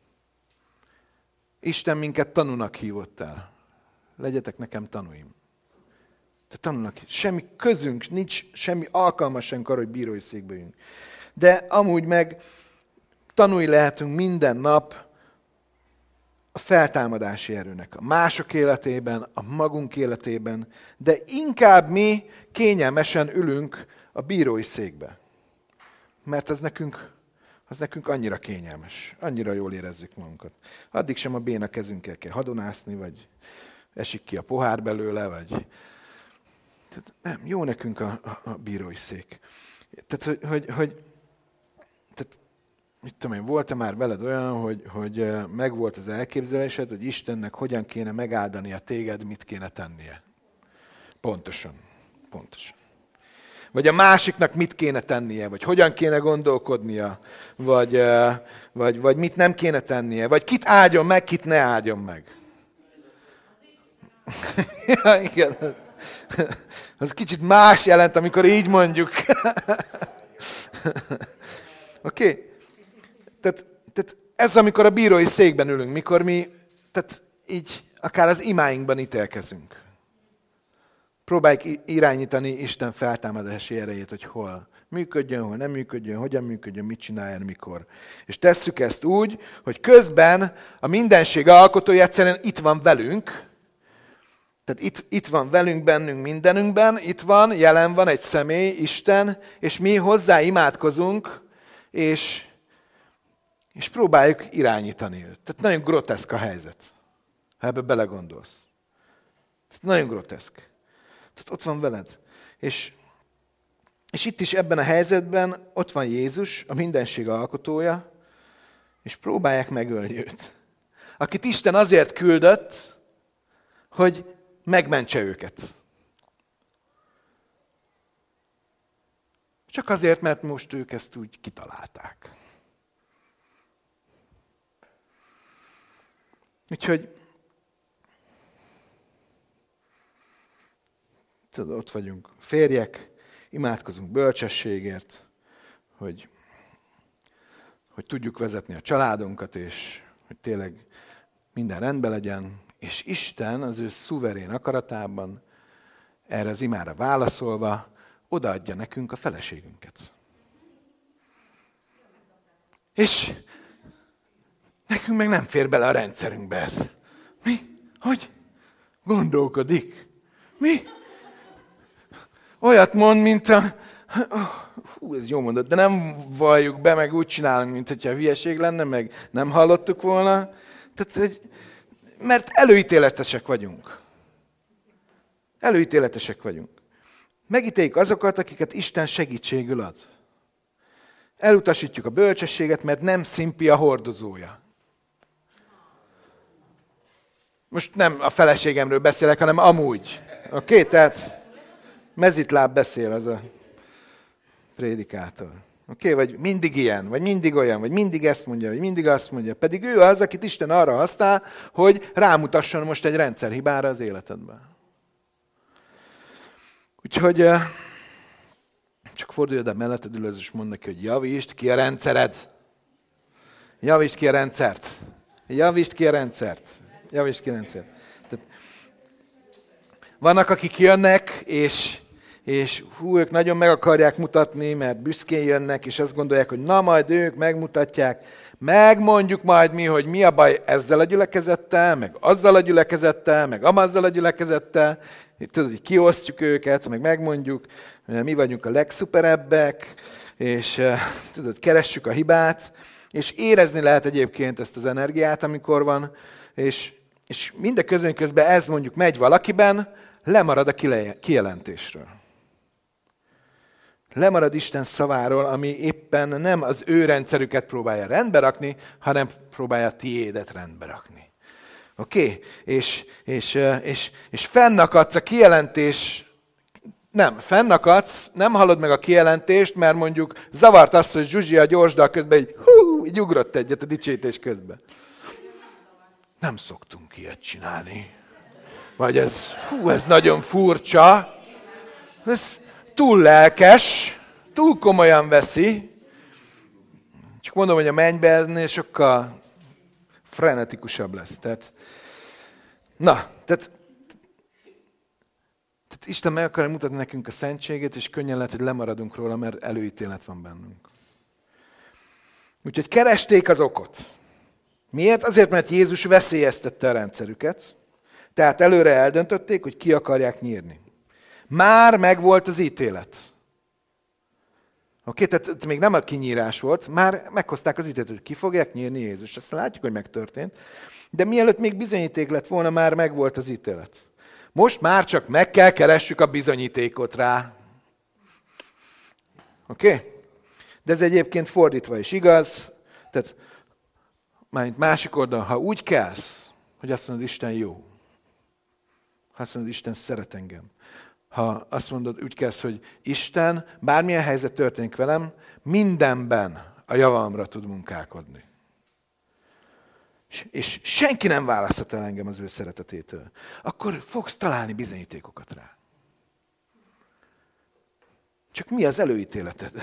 Isten minket tanúnak hívott el. Legyetek nekem tanúim. De tanulnak. Semmi közünk, nincs semmi alkalmasunk arra, hogy bírói székbe üljünk. De amúgy meg tanúi lehetünk minden nap a feltámadási erőnek. A mások életében, a magunk életében, de inkább mi kényelmesen ülünk a bírói székbe. Mert az nekünk, az nekünk annyira kényelmes. Annyira jól érezzük magunkat. Addig sem a béna kezünkkel kell hadonászni, vagy esik ki a pohár belőle, vagy... Tehát nem, jó nekünk a, a, a bírói szék. Tehát, hogy, hogy, hogy tehát, mit tudom én, volt-e már veled olyan, hogy, hogy megvolt az elképzelésed, hogy Istennek hogyan kéne megáldania téged, mit kéne tennie? Pontosan. Pontosan. Vagy a másiknak mit kéne tennie, vagy hogyan kéne gondolkodnia, vagy, vagy, vagy mit nem kéne tennie, vagy kit áldjon meg, kit ne áldjon meg. Ja, igen. Az kicsit más jelent, amikor így mondjuk. Oké? Okay? Tehát, tehát ez, amikor a bírói székben ülünk, mikor mi, tehát így akár az imáinkban ítélkezünk. Próbáljuk irányítani Isten feltámadási erejét, hogy hol működjön, hol nem működjön, hogyan működjön, mit csináljon, mikor. És tesszük ezt úgy, hogy közben a mindenség alkotója egyszerűen itt van velünk. Tehát itt, itt van velünk, bennünk, mindenünkben, itt van, jelen van egy személy, Isten, és mi hozzá imádkozunk, és, és próbáljuk irányítani őt. Tehát nagyon groteszk a helyzet, ha ebbe belegondolsz. Tehát nagyon groteszk. Tehát ott van veled. És, és itt is ebben a helyzetben ott van Jézus, a mindenség alkotója, és próbálják megölni őt. Akit Isten azért küldött, hogy megmentse őket. Csak azért, mert most ők ezt úgy kitalálták. Úgyhogy tudod, ott vagyunk férjek, imádkozunk bölcsességért, hogy, hogy tudjuk vezetni a családunkat, és hogy tényleg minden rendben legyen, és Isten az ő szuverén akaratában erre az imára válaszolva odaadja nekünk a feleségünket. És nekünk meg nem fér bele a rendszerünkbe ez. Mi? Hogy? Gondolkodik. Mi? Olyat mond, mint a... Hú, ez jó mondat, de nem valljuk be, meg úgy csinálunk, mint hogyha hülyeség lenne, meg nem hallottuk volna. Tehát, hogy... Mert előítéletesek vagyunk. Előítéletesek vagyunk. Megítéljük azokat, akiket Isten segítségül ad. Elutasítjuk a bölcsességet, mert nem szimpi a hordozója. Most nem a feleségemről beszélek, hanem amúgy. Oké? Okay? Tehát mezitláb beszél az a prédikátor. Oké? Okay? Vagy mindig ilyen, vagy mindig olyan, vagy mindig ezt mondja, vagy mindig azt mondja. Pedig ő az, akit Isten arra használ, hogy rámutasson most egy rendszerhibára az életedben. Úgyhogy csak fordulj oda melletted ülőz, és mondd neki, hogy javítsd ki a rendszered. Javítsd ki a rendszert. Javítsd ki a rendszert. Javítsd ki a rendszert. Tehát vannak, akik jönnek, és, és hú, ők nagyon meg akarják mutatni, mert büszkén jönnek, és azt gondolják, hogy na majd ők megmutatják, megmondjuk majd mi, hogy mi a baj ezzel a gyülekezettel, meg azzal a gyülekezettel, meg amazzal a gyülekezettel. Tudod, hogy kiosztjuk őket, meg megmondjuk, mi vagyunk a legszuperebbek, és tudod, keressük a hibát, és érezni lehet egyébként ezt az energiát, amikor van, és, és mindeközben közben ez mondjuk megy valakiben, lemarad a kijelentésről. Lemarad Isten szaváról, ami éppen nem az ő rendszerüket próbálja rendbe rakni, hanem próbálja a tiédet rendbe rakni. Oké? Okay? És, és, és, és fennakadsz a kijelentés, nem, fennakadsz, nem hallod meg a kijelentést, mert mondjuk zavart azt, hogy Zsuzsia gyorsdal közben így, hú, így ugrott egyet a dicsőítés közben. Nem szoktunk ilyet csinálni. Vagy ez, hú, ez nagyon furcsa. Ez túl lelkes, túl komolyan veszi. Csak mondom, hogy a mennybe eznél sokkal frenetikusabb lesz. Tehát, na, tehát, tehát Isten meg akarja mutatni nekünk a szentségét, és könnyen lehet, hogy lemaradunk róla, mert előítélet van bennünk. Úgyhogy keresték az okot. Miért? Azért, mert Jézus veszélyeztette a rendszerüket. Tehát előre eldöntötték, hogy ki akarják nyírni. Már megvolt az ítélet. Oké, tehát, tehát még nem a kinyírás volt, már meghozták az ítéletet, hogy ki fogják nyírni Jézus. Ezt látjuk, hogy megtörtént. De mielőtt még bizonyíték lett volna, már megvolt az ítélet. Most már csak meg kell keressük a bizonyítékot rá. Oké? De ez egyébként fordítva is igaz. Tehát mármint másik oldalon, ha úgy kelsz, hogy azt mondod, Isten jó. Ha azt mondod, Isten szeret engem. Ha azt mondod, úgy kezd, hogy Isten, bármilyen helyzet történik velem, mindenben a javamra tud munkálkodni. És senki nem választhat el engem az ő szeretetétől. Akkor fogsz találni bizonyítékokat rá. Csak mi az előítéleted?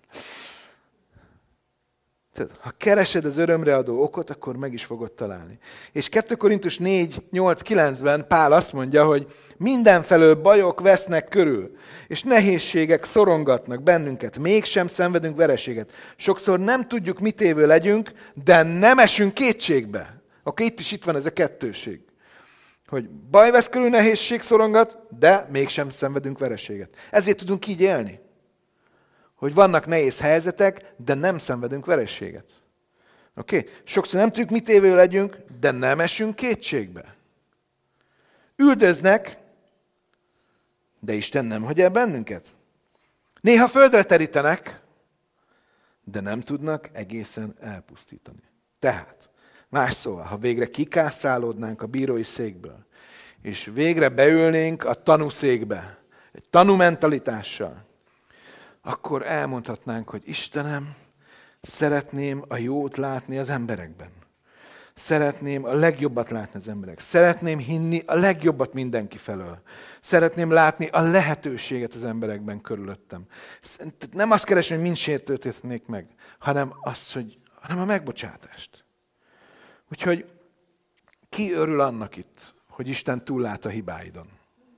Ha keresed az örömre adó okot, akkor meg is fogod találni. És kettő Korintus négy, nyolc, kilencben Pál azt mondja, hogy mindenfelől bajok vesznek körül, és nehézségek szorongatnak bennünket, mégsem szenvedünk vereséget. Sokszor nem tudjuk, mit évő legyünk, de nem esünk kétségbe. Oké, itt is itt van ez a kettőség. Hogy baj vesz körül, nehézség szorongat, de mégsem szenvedünk vereséget. Ezért tudunk így élni. Hogy vannak nehéz helyzetek, de nem szenvedünk vereséget. Oké? Okay? Sokszor nem tudjuk, mit évő legyünk, de nem esünk kétségbe. Üldöznek, de Isten nem hagy el bennünket. Néha földre terítenek, de nem tudnak egészen elpusztítani. Tehát, más szóval, ha végre kikászálódnánk a bírói székből, és végre beülnénk a tanúszékbe, egy tanúmentalitással, akkor elmondhatnánk, hogy Istenem, szeretném a jót látni az emberekben. Szeretném a legjobbat látni az emberek. Szeretném hinni a legjobbat mindenki felől. Szeretném látni a lehetőséget az emberekben körülöttem. Nem azt keresem, hogy mind sértődhetnék meg, hanem azt, hogy, hanem a megbocsátást. Úgyhogy ki örül annak itt, hogy Isten túllát a hibáidon?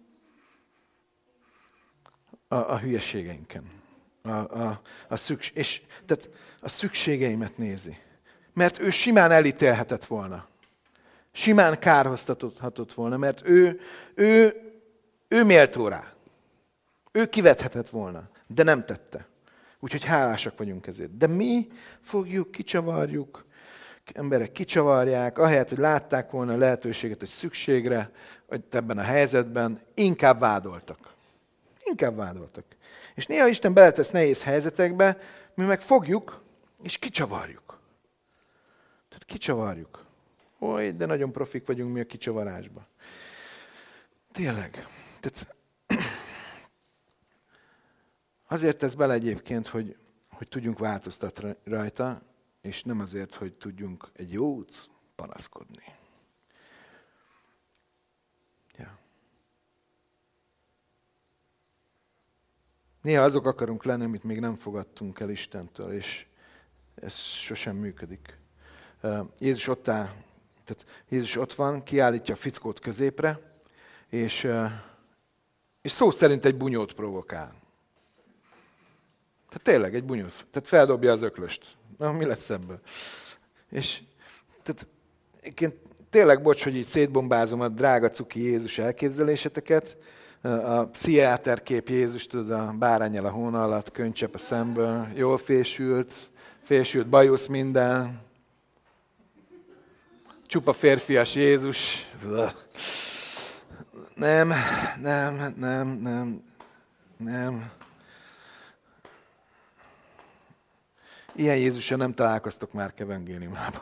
A, a hülyeségeinken. A, a, a, szükség, és, tehát a szükségeimet nézi. Mert ő simán elítélhetett volna. Simán kárhoztathatott volna, mert ő, ő, ő méltó rá. Ő kivethetett volna, de nem tette. Úgyhogy hálásak vagyunk ezért. De mi fogjuk, kicsavarjuk, emberek kicsavarják, ahelyett, hogy látták volna a lehetőséget, hogy szükségre, hogy ebben a helyzetben inkább vádoltak. Inkább vádoltak. És néha Isten beletesz nehéz helyzetekbe, mi meg fogjuk, és kicsavarjuk. Tehát kicsavarjuk. Oly, de nagyon profik vagyunk mi a kicsavarásban. Tényleg. Tehát azért tesz bele egyébként, hogy, hogy tudjunk változtatni rajta, és nem azért, hogy tudjunk egy jót panaszkodni. Ja. Néha azok akarunk lenni, amit még nem fogadtunk el Istentől, és ez sosem működik. Jézus ott áll, tehát Jézus ott van, kiállítja a fickót középre, és, és szó szerint egy bunyót provokál. Tehát tényleg egy bunyót. Tehát feldobja az öklöst. Na, mi lesz ebből? És tehát, tényleg bocs, hogy így szétbombázom a drága cuki Jézus elképzeléseteket. A pszichiáter kép Jézus, tudod, a báránnyal a hóna alatt, könycsepp a szemből, jól fésült, fésült bajusz minden. csupa férfias Jézus. Nem, nem, nem, nem, nem. Ilyen Jézussal nem találkoztok már evangéliumában.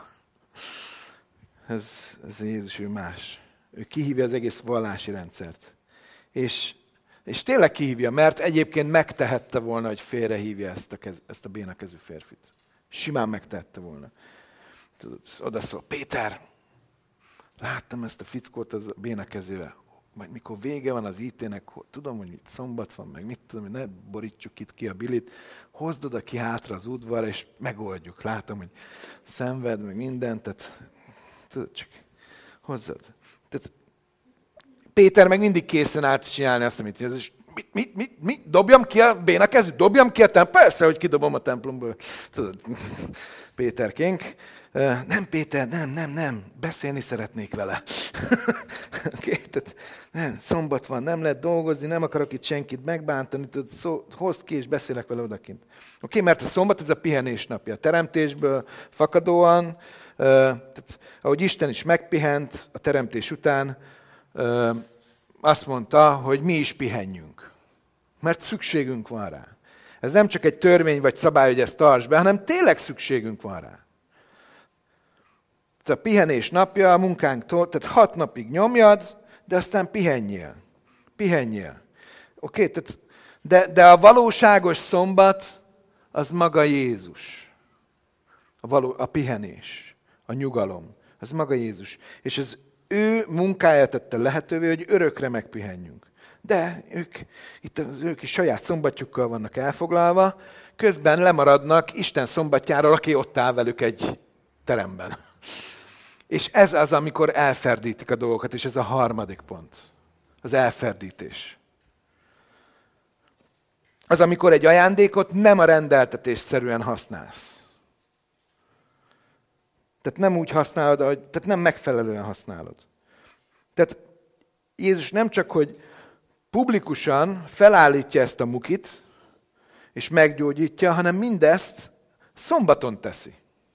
Ez, ez Jézus, ő más. Ő kihívja az egész vallási rendszert. És, és tényleg kihívja, mert egyébként megtehette volna, hogy félrehívja ezt a, kez, ezt a bénakezű férfit. Simán megtehette volna. Tudod, oda szól, Péter, láttam ezt a fickót az bénakezével. Majd mikor vége van az í té-nek, tudom, hogy itt szombat van, meg mit tudom, hogy ne borítsuk itt ki a bilit, hozd oda ki hátra az udvarra, és megoldjuk. Látom, hogy szenved, meg mindent, tehát tudod, csak hozzad. Tehát Péter meg mindig készen állt csinálni azt, amit ez is. Mit, mit, mit, mit? Dobjam ki a bénakezűt? Dobjam ki a templomból? Persze, hogy kidobom a templomból. Tudod, Péterkénk. Nem, Péter, nem, nem, nem. Beszélni szeretnék vele. Okay? Tehát, nem, szombat van, nem lehet dolgozni, nem akarok itt senkit megbántani. Tudod, szó, hozd ki, és beszélek vele odakint. Oké, okay? Mert a szombat ez a pihenés napja. A teremtésből fakadóan, tehát, ahogy Isten is megpihent a teremtés után, azt mondta, hogy mi is pihenjünk. Mert szükségünk van rá. Ez nem csak egy törvény vagy szabály, hogy ezt tartsd be, hanem tényleg szükségünk van rá. Tehát a pihenés napja a munkánktól, tehát hat napig nyomjad, de aztán pihenjél. Pihenjél. Oké, okay? Tehát, de, de a valóságos szombat az maga Jézus. A, való, a pihenés, a nyugalom, az maga Jézus. És az ő munkája tette lehetővé, hogy örökre megpihenjünk. De ők, itt az ők is saját szombatjukkal vannak elfoglalva, közben lemaradnak Isten szombatjáról, aki ott áll velük egy teremben. És ez az, amikor elferdítik a dolgokat, és ez a harmadik pont. Az elferdítés. Az, amikor egy ajándékot nem a rendeltetésszerűen használsz. Tehát nem úgy használod, ahogy, tehát nem megfelelően használod. Tehát Jézus nem csak, hogy publikusan felállítja ezt a mukit, és meggyógyítja, hanem mindezt szombaton teszi.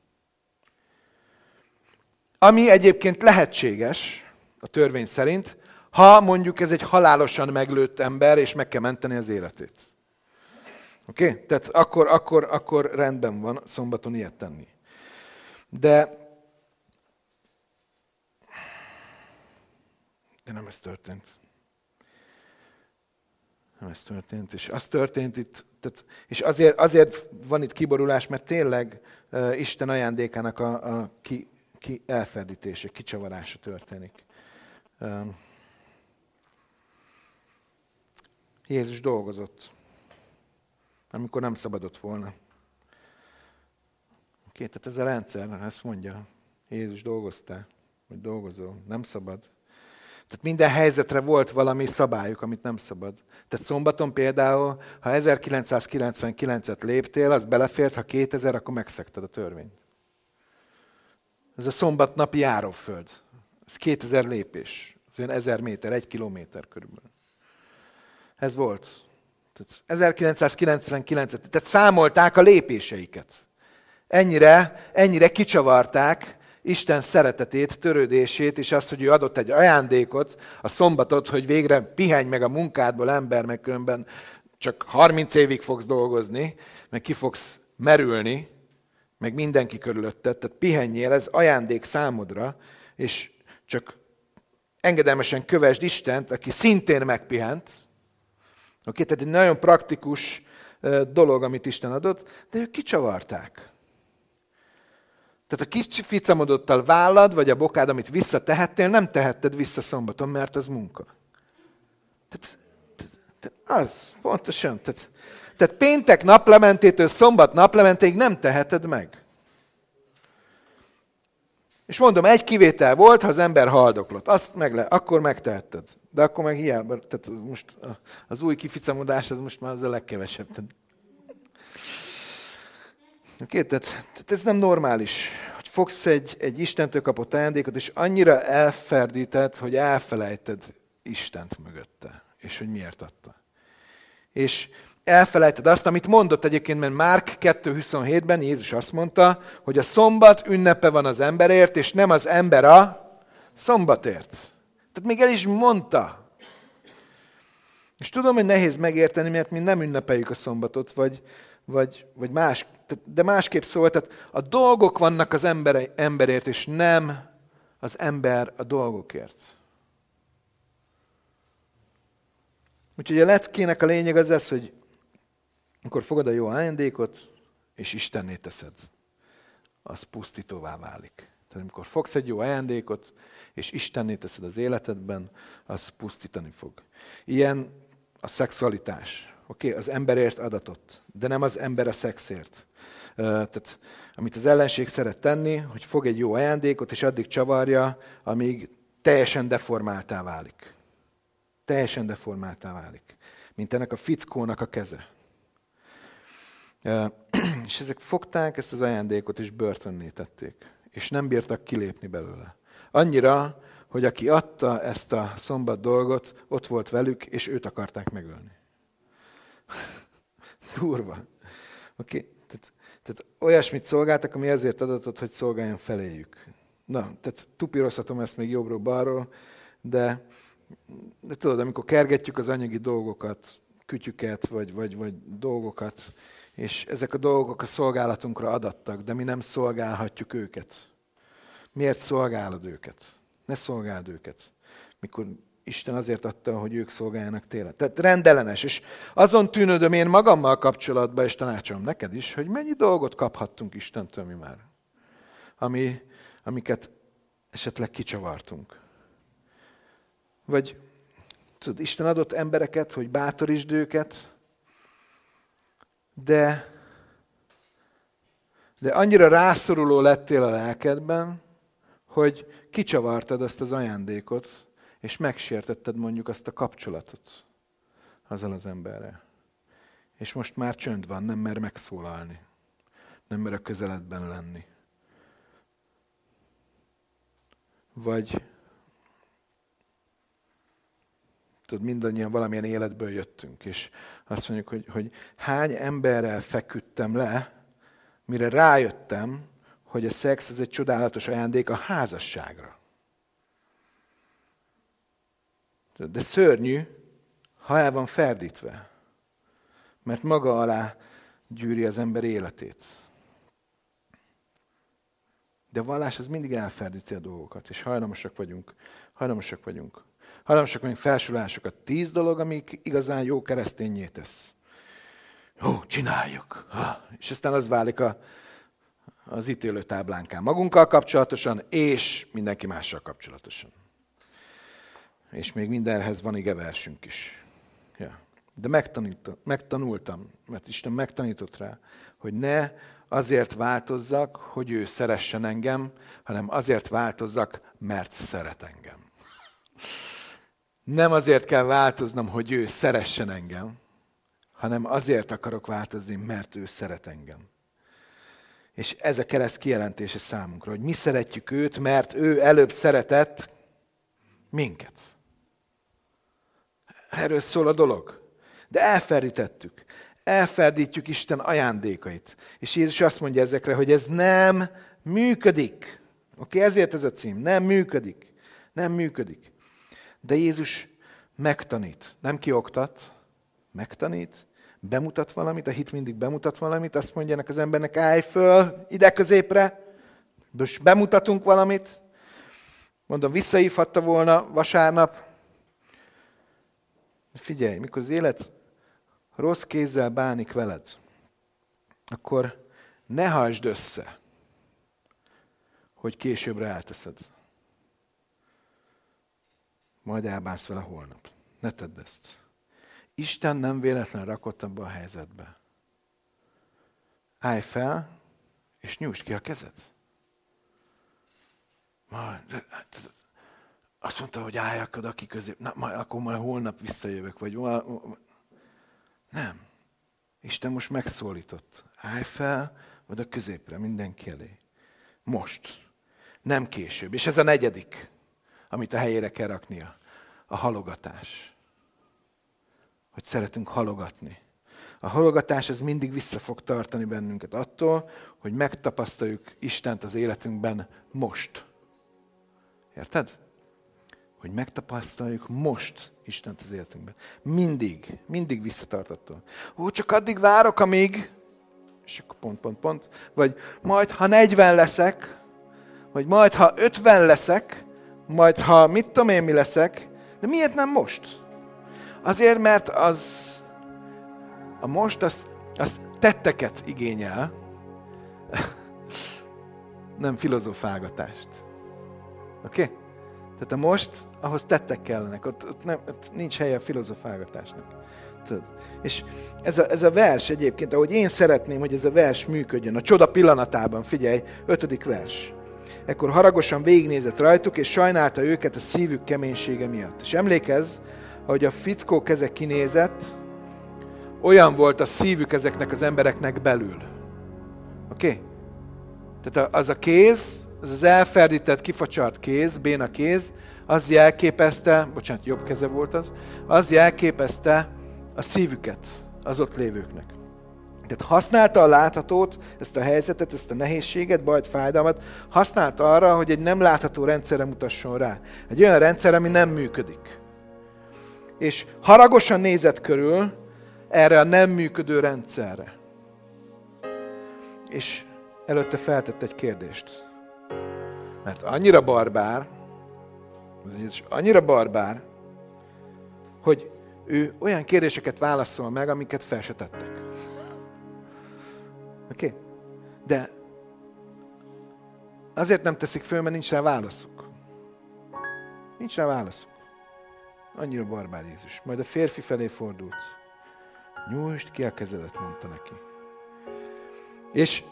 Ami egyébként lehetséges a törvény szerint, ha mondjuk ez egy halálosan meglőtt ember, és meg kell menteni az életét. Oké? Okay? Tehát akkor, akkor, akkor rendben van szombaton ilyet tenni. De, de nem ez történt. Nem ez történt. És az történt itt, tehát, és azért, azért van itt kiborulás, mert tényleg uh, Isten ajándékának a, a ki, ki elferdítése, kicsavarása történik. Um, Jézus dolgozott, amikor nem szabadott volna. Oké, tehát ez a rendszer, ezt mondja, Jézus dolgoztál, vagy dolgozol, nem szabad. Tehát minden helyzetre volt valami szabályuk, amit nem szabad. Tehát szombaton például, ha ezerkilencszázkilencvenkilencet léptél, az belefért, ha kétezer, akkor megszegted a törvényt. Ez a szombatnapi járóföld. Ez kétezer lépés. Ez olyan ezer méter, egy kilométer körülbelül. Ez volt. Tehát ezerkilencszázkilencvenkilencet, tehát számolták a lépéseiket. Ennyire, ennyire kicsavarták Isten szeretetét, törődését, és azt, hogy ő adott egy ajándékot, a szombatot, hogy végre pihenj meg a munkádból, ember, meg különben csak harminc évig fogsz dolgozni, meg ki fogsz merülni, meg mindenki körülötted, tehát pihenjél, ez ajándék számodra, és csak engedelmesen kövesd Istent, aki szintén megpihent. Oké, tehát egy nagyon praktikus dolog, amit Isten adott, de ők kicsavarták. Tehát a kis ficamodottal vállad, vagy a bokád, amit visszatehettél, nem tehetted vissza szombaton, mert az munka. Tehát, tehát az, pontosan. Tehát, tehát péntek naplementétől szombat naplementéig nem teheted meg. És mondom, egy kivétel volt, ha az ember haldoklott. Azt meg le, akkor megtehetted. De akkor meg hiába. Tehát most az új kificamodás, az most már az a legkevesebb. Okay, tehát, tehát ez nem normális, hogy fogsz egy, egy Istentől kapott ajándékot, és annyira elferdíted, hogy elfelejted Istent mögötte, és hogy miért adta. És, elfelejted azt, amit mondott egyébként, mert Márk kettő huszonhétben Jézus azt mondta, hogy a szombat ünnepe van az emberért, és nem az ember a szombatért. Tehát még el is mondta. És tudom, hogy nehéz megérteni, mert mi nem ünnepeljük a szombatot, vagy, vagy, vagy más, de másképp szól, tehát a dolgok vannak az ember, emberért, és nem az ember a dolgokért. Úgyhogy a leckének a lényeg az ez, hogy amikor fogod a jó ajándékot, és Istenné teszed, az pusztítóvá válik. Tehát amikor fogsz egy jó ajándékot, és Istenné teszed az életedben, az pusztítani fog. Ilyen a szexualitás. Oké, okay? Az emberért adatot, de nem az ember a szexért. Uh, tehát amit az ellenség szeret tenni, hogy fog egy jó ajándékot, és addig csavarja, amíg teljesen deformáltá válik. Teljesen deformáltá válik. Mint ennek a fickónak a keze. Uh, és ezek fogták ezt az ajándékot, és börtönné tették. És nem bírtak kilépni belőle. Annyira, hogy aki adta ezt a szombat dolgot, ott volt velük, és őt akarták megölni. Durva. Oké? Okay? Tehát, tehát olyasmit szolgáltak, ami azért adatott, hogy szolgáljon feléjük. Na, tehát tupírozhatom ezt még jobbról-balról, de, de tudod, amikor kergetjük az anyagi dolgokat, kütyüket, vagy, vagy, vagy dolgokat, és ezek a dolgok a szolgálatunkra adattak, de mi nem szolgálhatjuk őket. Miért szolgálod őket? Ne szolgáld őket. Mikor Isten azért adta, hogy ők szolgáljanak tényleg. Tehát rendellenes. És azon tűnődöm én magammal kapcsolatban, és tanácsolom neked is, hogy mennyi dolgot kaphattunk Istentől mi már. Ami, amiket esetleg kicsavartunk. Vagy tudod, Isten adott embereket, hogy bátorítsd őket, de, de annyira rászoruló lettél a lelkedben, hogy kicsavartad azt az ajándékot, és megsértetted mondjuk azt a kapcsolatot azzal az emberrel. És most már csönd van, nem mer megszólalni. Nem mer a közeledben lenni. Vagy tudod, mindannyian valamilyen életből jöttünk, és azt mondjuk, hogy, hogy hány emberrel feküdtem le, mire rájöttem, hogy a szex ez egy csodálatos ajándék a házasságra. De szörnyű, ha el van ferdítve, mert maga alá gyűri az ember életét. De a vallás az mindig elferdíti a dolgokat, és hajlamosak vagyunk, hajlamosak vagyunk. Hajlamosak vagyunk felsolásokat. Tíz dolog, amik igazán jó keresztényé tesz. Jó, csináljuk. Ha. És aztán az válik a, az ítélőtáblánkán magunkkal kapcsolatosan, és mindenki mással kapcsolatosan. És még mindenhez van igeversünk is. Ja. De megtanultam, mert Isten megtanított rá, hogy ne azért változzak, hogy ő szeressen engem, hanem azért változzak, mert szeret engem. Nem azért kell változnom, hogy ő szeressen engem, hanem azért akarok változni, mert ő szeret engem. És ez a kereszt kijelentése számunkra, hogy mi szeretjük őt, mert ő előbb szeretett minket. Erről szól a dolog. De elferdítettük. Elferdítjük Isten ajándékait. És Jézus azt mondja ezekre, hogy ez nem működik. Oké, okay? Ezért ez a cím. Nem működik. Nem működik. De Jézus megtanít. Nem kioktat, megtanít, bemutat valamit, a hit mindig bemutat valamit, azt mondja ennek az embernek, állj föl ide középre, most bemutatunk valamit. Mondom, visszahívhatta volna vasárnap. Figyelj, mikor az élet rossz kézzel bánik veled, akkor ne hajtsd össze, hogy későbbre elteszed. Majd elbánsz vele holnap. Ne tedd ezt. Isten nem véletlen rakott abba a helyzetbe. Állj fel, és nyújtsd ki a kezed. Majd, azt mondta, hogy álljak oda ki közé. Na, majd, akkor majd holnap visszajövök. Vagy nem. Isten most megszólított. Állj fel oda középre, mindenki elé. Most. Nem később. És ez a negyedik, amit a helyére kell raknia. A halogatás. Hogy szeretünk halogatni. A halogatás az mindig vissza fog tartani bennünket attól, hogy megtapasztaljuk Istent az életünkben most. Érted? Hogy megtapasztaljuk most Istent az életünkben. Mindig, mindig visszatart attól. Ó, csak addig várok, amíg, és akkor pont, pont, pont, vagy majd, ha negyven leszek, vagy majd, ha ötven leszek, majd, ha mit tudom én, mi leszek, de miért nem most? Azért, mert az a most, az, az tetteket igényel, nem filozofálgatást. Oké? Okay? Tehát a most, ahhoz tettek kellenek, ott, ott, nem, ott nincs helye a filozofálgatásnak. Tudod? És ez a, ez a vers egyébként, ahogy én szeretném, hogy ez a vers működjön, a csoda pillanatában, figyelj, ötödik vers. Ekkor haragosan végignézett rajtuk, és sajnálta őket a szívük keménysége miatt. És emlékezz, ahogy a fickó keze kinézett, olyan volt a szívük ezeknek az embereknek belül. Oké? Okay? Tehát az a kéz, az az elferdített, kifacsart kéz, béna kéz, az jelképezte, bocsánat, jobb keze volt az, az jelképezte a szívüket az ott lévőknek. Tehát használta a láthatót, ezt a helyzetet, ezt a nehézséget, bajt, fájdalmat, használta arra, hogy egy nem látható rendszerre mutasson rá. Egy olyan rendszer, ami nem működik. És haragosan nézett körül erre a nem működő rendszerre. És előtte feltett egy kérdést. Mert annyira barbár, az Jézus annyira barbár, hogy ő olyan kérdéseket válaszol meg, amiket fel se tettek. Oké? Okay? De azért nem teszik föl, mert nincs rá válaszuk. Nincs rá válaszuk. Annyira barbár Jézus. Majd a férfi felé fordult. Nyújtsd ki a kezedet, mondta neki. És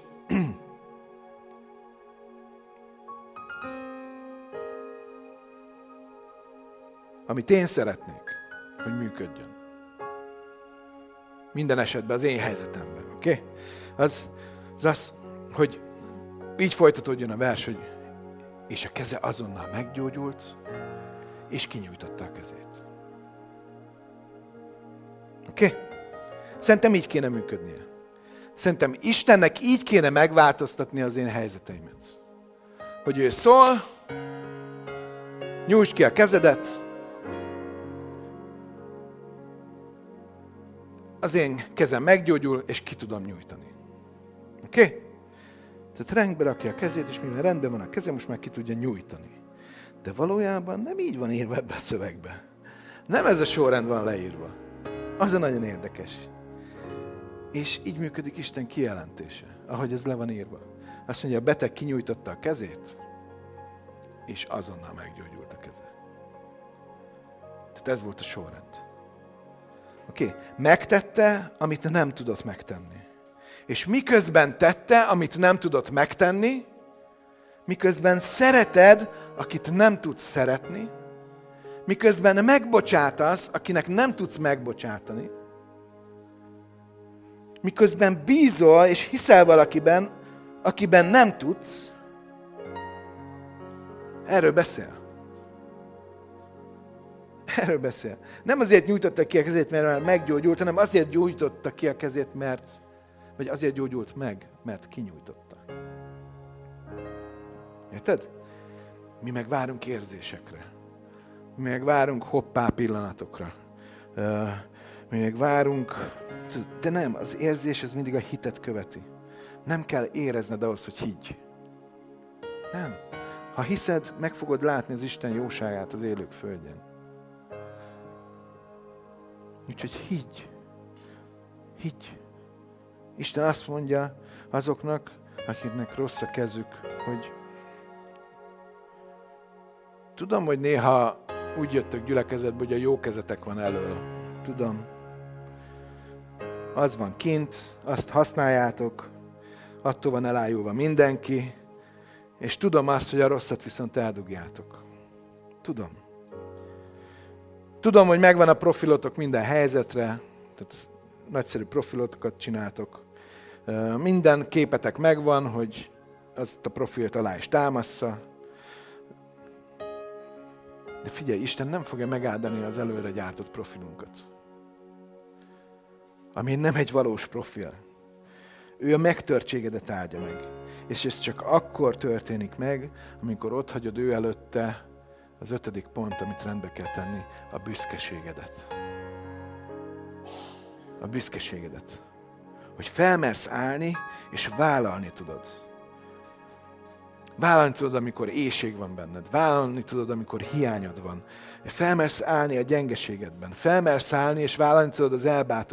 amit én szeretnék, hogy működjön. Minden esetben az én helyzetemben, oké? Okay? Az, az az, hogy így folytatódjon a vers, hogy és a keze azonnal meggyógyult, és kinyújtotta a kezét. Oké? Okay? Szerintem így kéne működnie. Szerintem Istennek így kéne megváltoztatni az én helyzeteimet. Hogy ő szól, nyújtsd ki a kezedet, az én kezem meggyógyul, és ki tudom nyújtani. Oké? Okay? Tehát rendbe rakja a kezét, és mivel rendben van a keze, most már ki tudja nyújtani. De valójában nem így van írva ebbe a szövegbe. Nem ez a sorrend van leírva. Az a nagyon érdekes. És így működik Isten kijelentése, ahogy ez le van írva. Azt mondja, a beteg kinyújtotta a kezét, és azonnal meggyógyult a keze. Tehát ez volt a sorrend. Oké, okay. Megtette, amit nem tudott megtenni. És miközben tette, amit nem tudott megtenni, miközben szereted, akit nem tudsz szeretni, miközben megbocsátasz, akinek nem tudsz megbocsátani, miközben bízol és hiszel valakiben, akiben nem tudsz, erről beszél. Erről beszél. Nem azért nyújtotta ki a kezét, mert már meggyógyult, hanem azért gyújtotta ki a kezét, mert, vagy azért gyógyult meg, mert kinyújtotta. Érted? Mi meg várunk érzésekre. Mi meg várunk hoppá pillanatokra. Mi meg várunk, de nem, az érzés ez mindig a hitet követi. Nem kell érezned ahhoz, hogy higgy. Nem. Ha hiszed, meg fogod látni az Isten jóságát az élők földjén. Úgyhogy higgy. Higgy. Isten azt mondja azoknak, akiknek rossz a kezük, hogy tudom, hogy néha úgy jöttök gyülekezetbe, hogy a jó kezetek van elől. Tudom. Az van kint, azt használjátok, attól van elájulva mindenki, és tudom azt, hogy a rosszat viszont eldugjátok. Tudom. Tudom, hogy megvan a profilotok minden helyzetre, tehát nagyszerű profilotokat csináltok. Minden képetek megvan, hogy azt a profilt alá is támassza. De figyelj, Isten nem fogja megáldani az előre gyártott profilunkat. ami nem egy valós profil. Ő a megtörtségedet áldja meg. És ez csak akkor történik meg, amikor ott hagyod ő előtte az ötödik pont, amit rendbe kell tenni, a büszkeségedet. A büszkeségedet. Hogy felmersz állni, és vállalni tudod. Vállalni tudod, amikor éhség van benned. Vállalni tudod, amikor hiányod van. Felmersz állni a gyengeségedben. Felmersz állni, és vállalni tudod az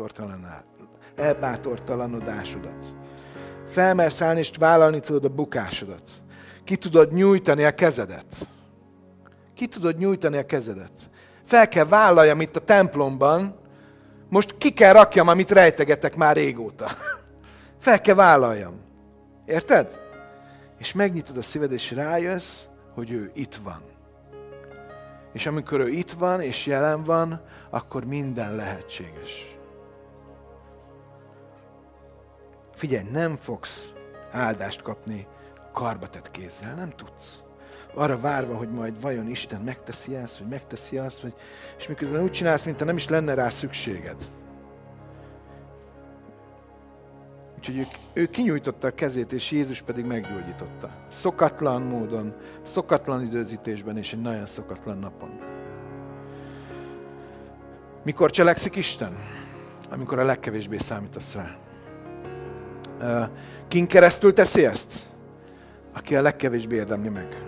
elbátortalanodásodat. Felmersz állni, és vállalni tudod a bukásodat. Ki tudod nyújtani a kezedet. Ki tudod nyújtani a kezedet. Fel kell vállaljam itt a templomban, most ki kell rakjam, amit rejtegetek már régóta. Fel kell vállaljam. Érted? És megnyitod a szíved, és rájössz, hogy ő itt van. És amikor ő itt van, és jelen van, akkor minden lehetséges. Figyelj, nem fogsz áldást kapni karbatett kézzel, nem tudsz. Arra várva, hogy majd vajon Isten megteszi ezt, vagy megteszi azt, vagy... és miközben úgy csinálsz, mintha nem is lenne rá szükséged. Úgyhogy ő, ő kinyújtotta a kezét, és Jézus pedig meggyógyította. Szokatlan módon, szokatlan időzítésben, és egy nagyon szokatlan napon. Mikor cselekszik Isten? Amikor a legkevésbé számítasz rá. Kin keresztül teszi ezt? Aki a legkevésbé érdemli meg.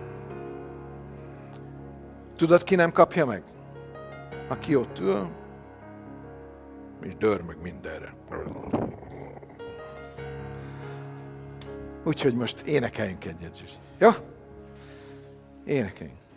Tudod, ki nem kapja meg? Aki ott ül, és dörmög mindenre. Úgyhogy most énekeljünk egyet, Zsuzsi. Jó? Énekeljünk.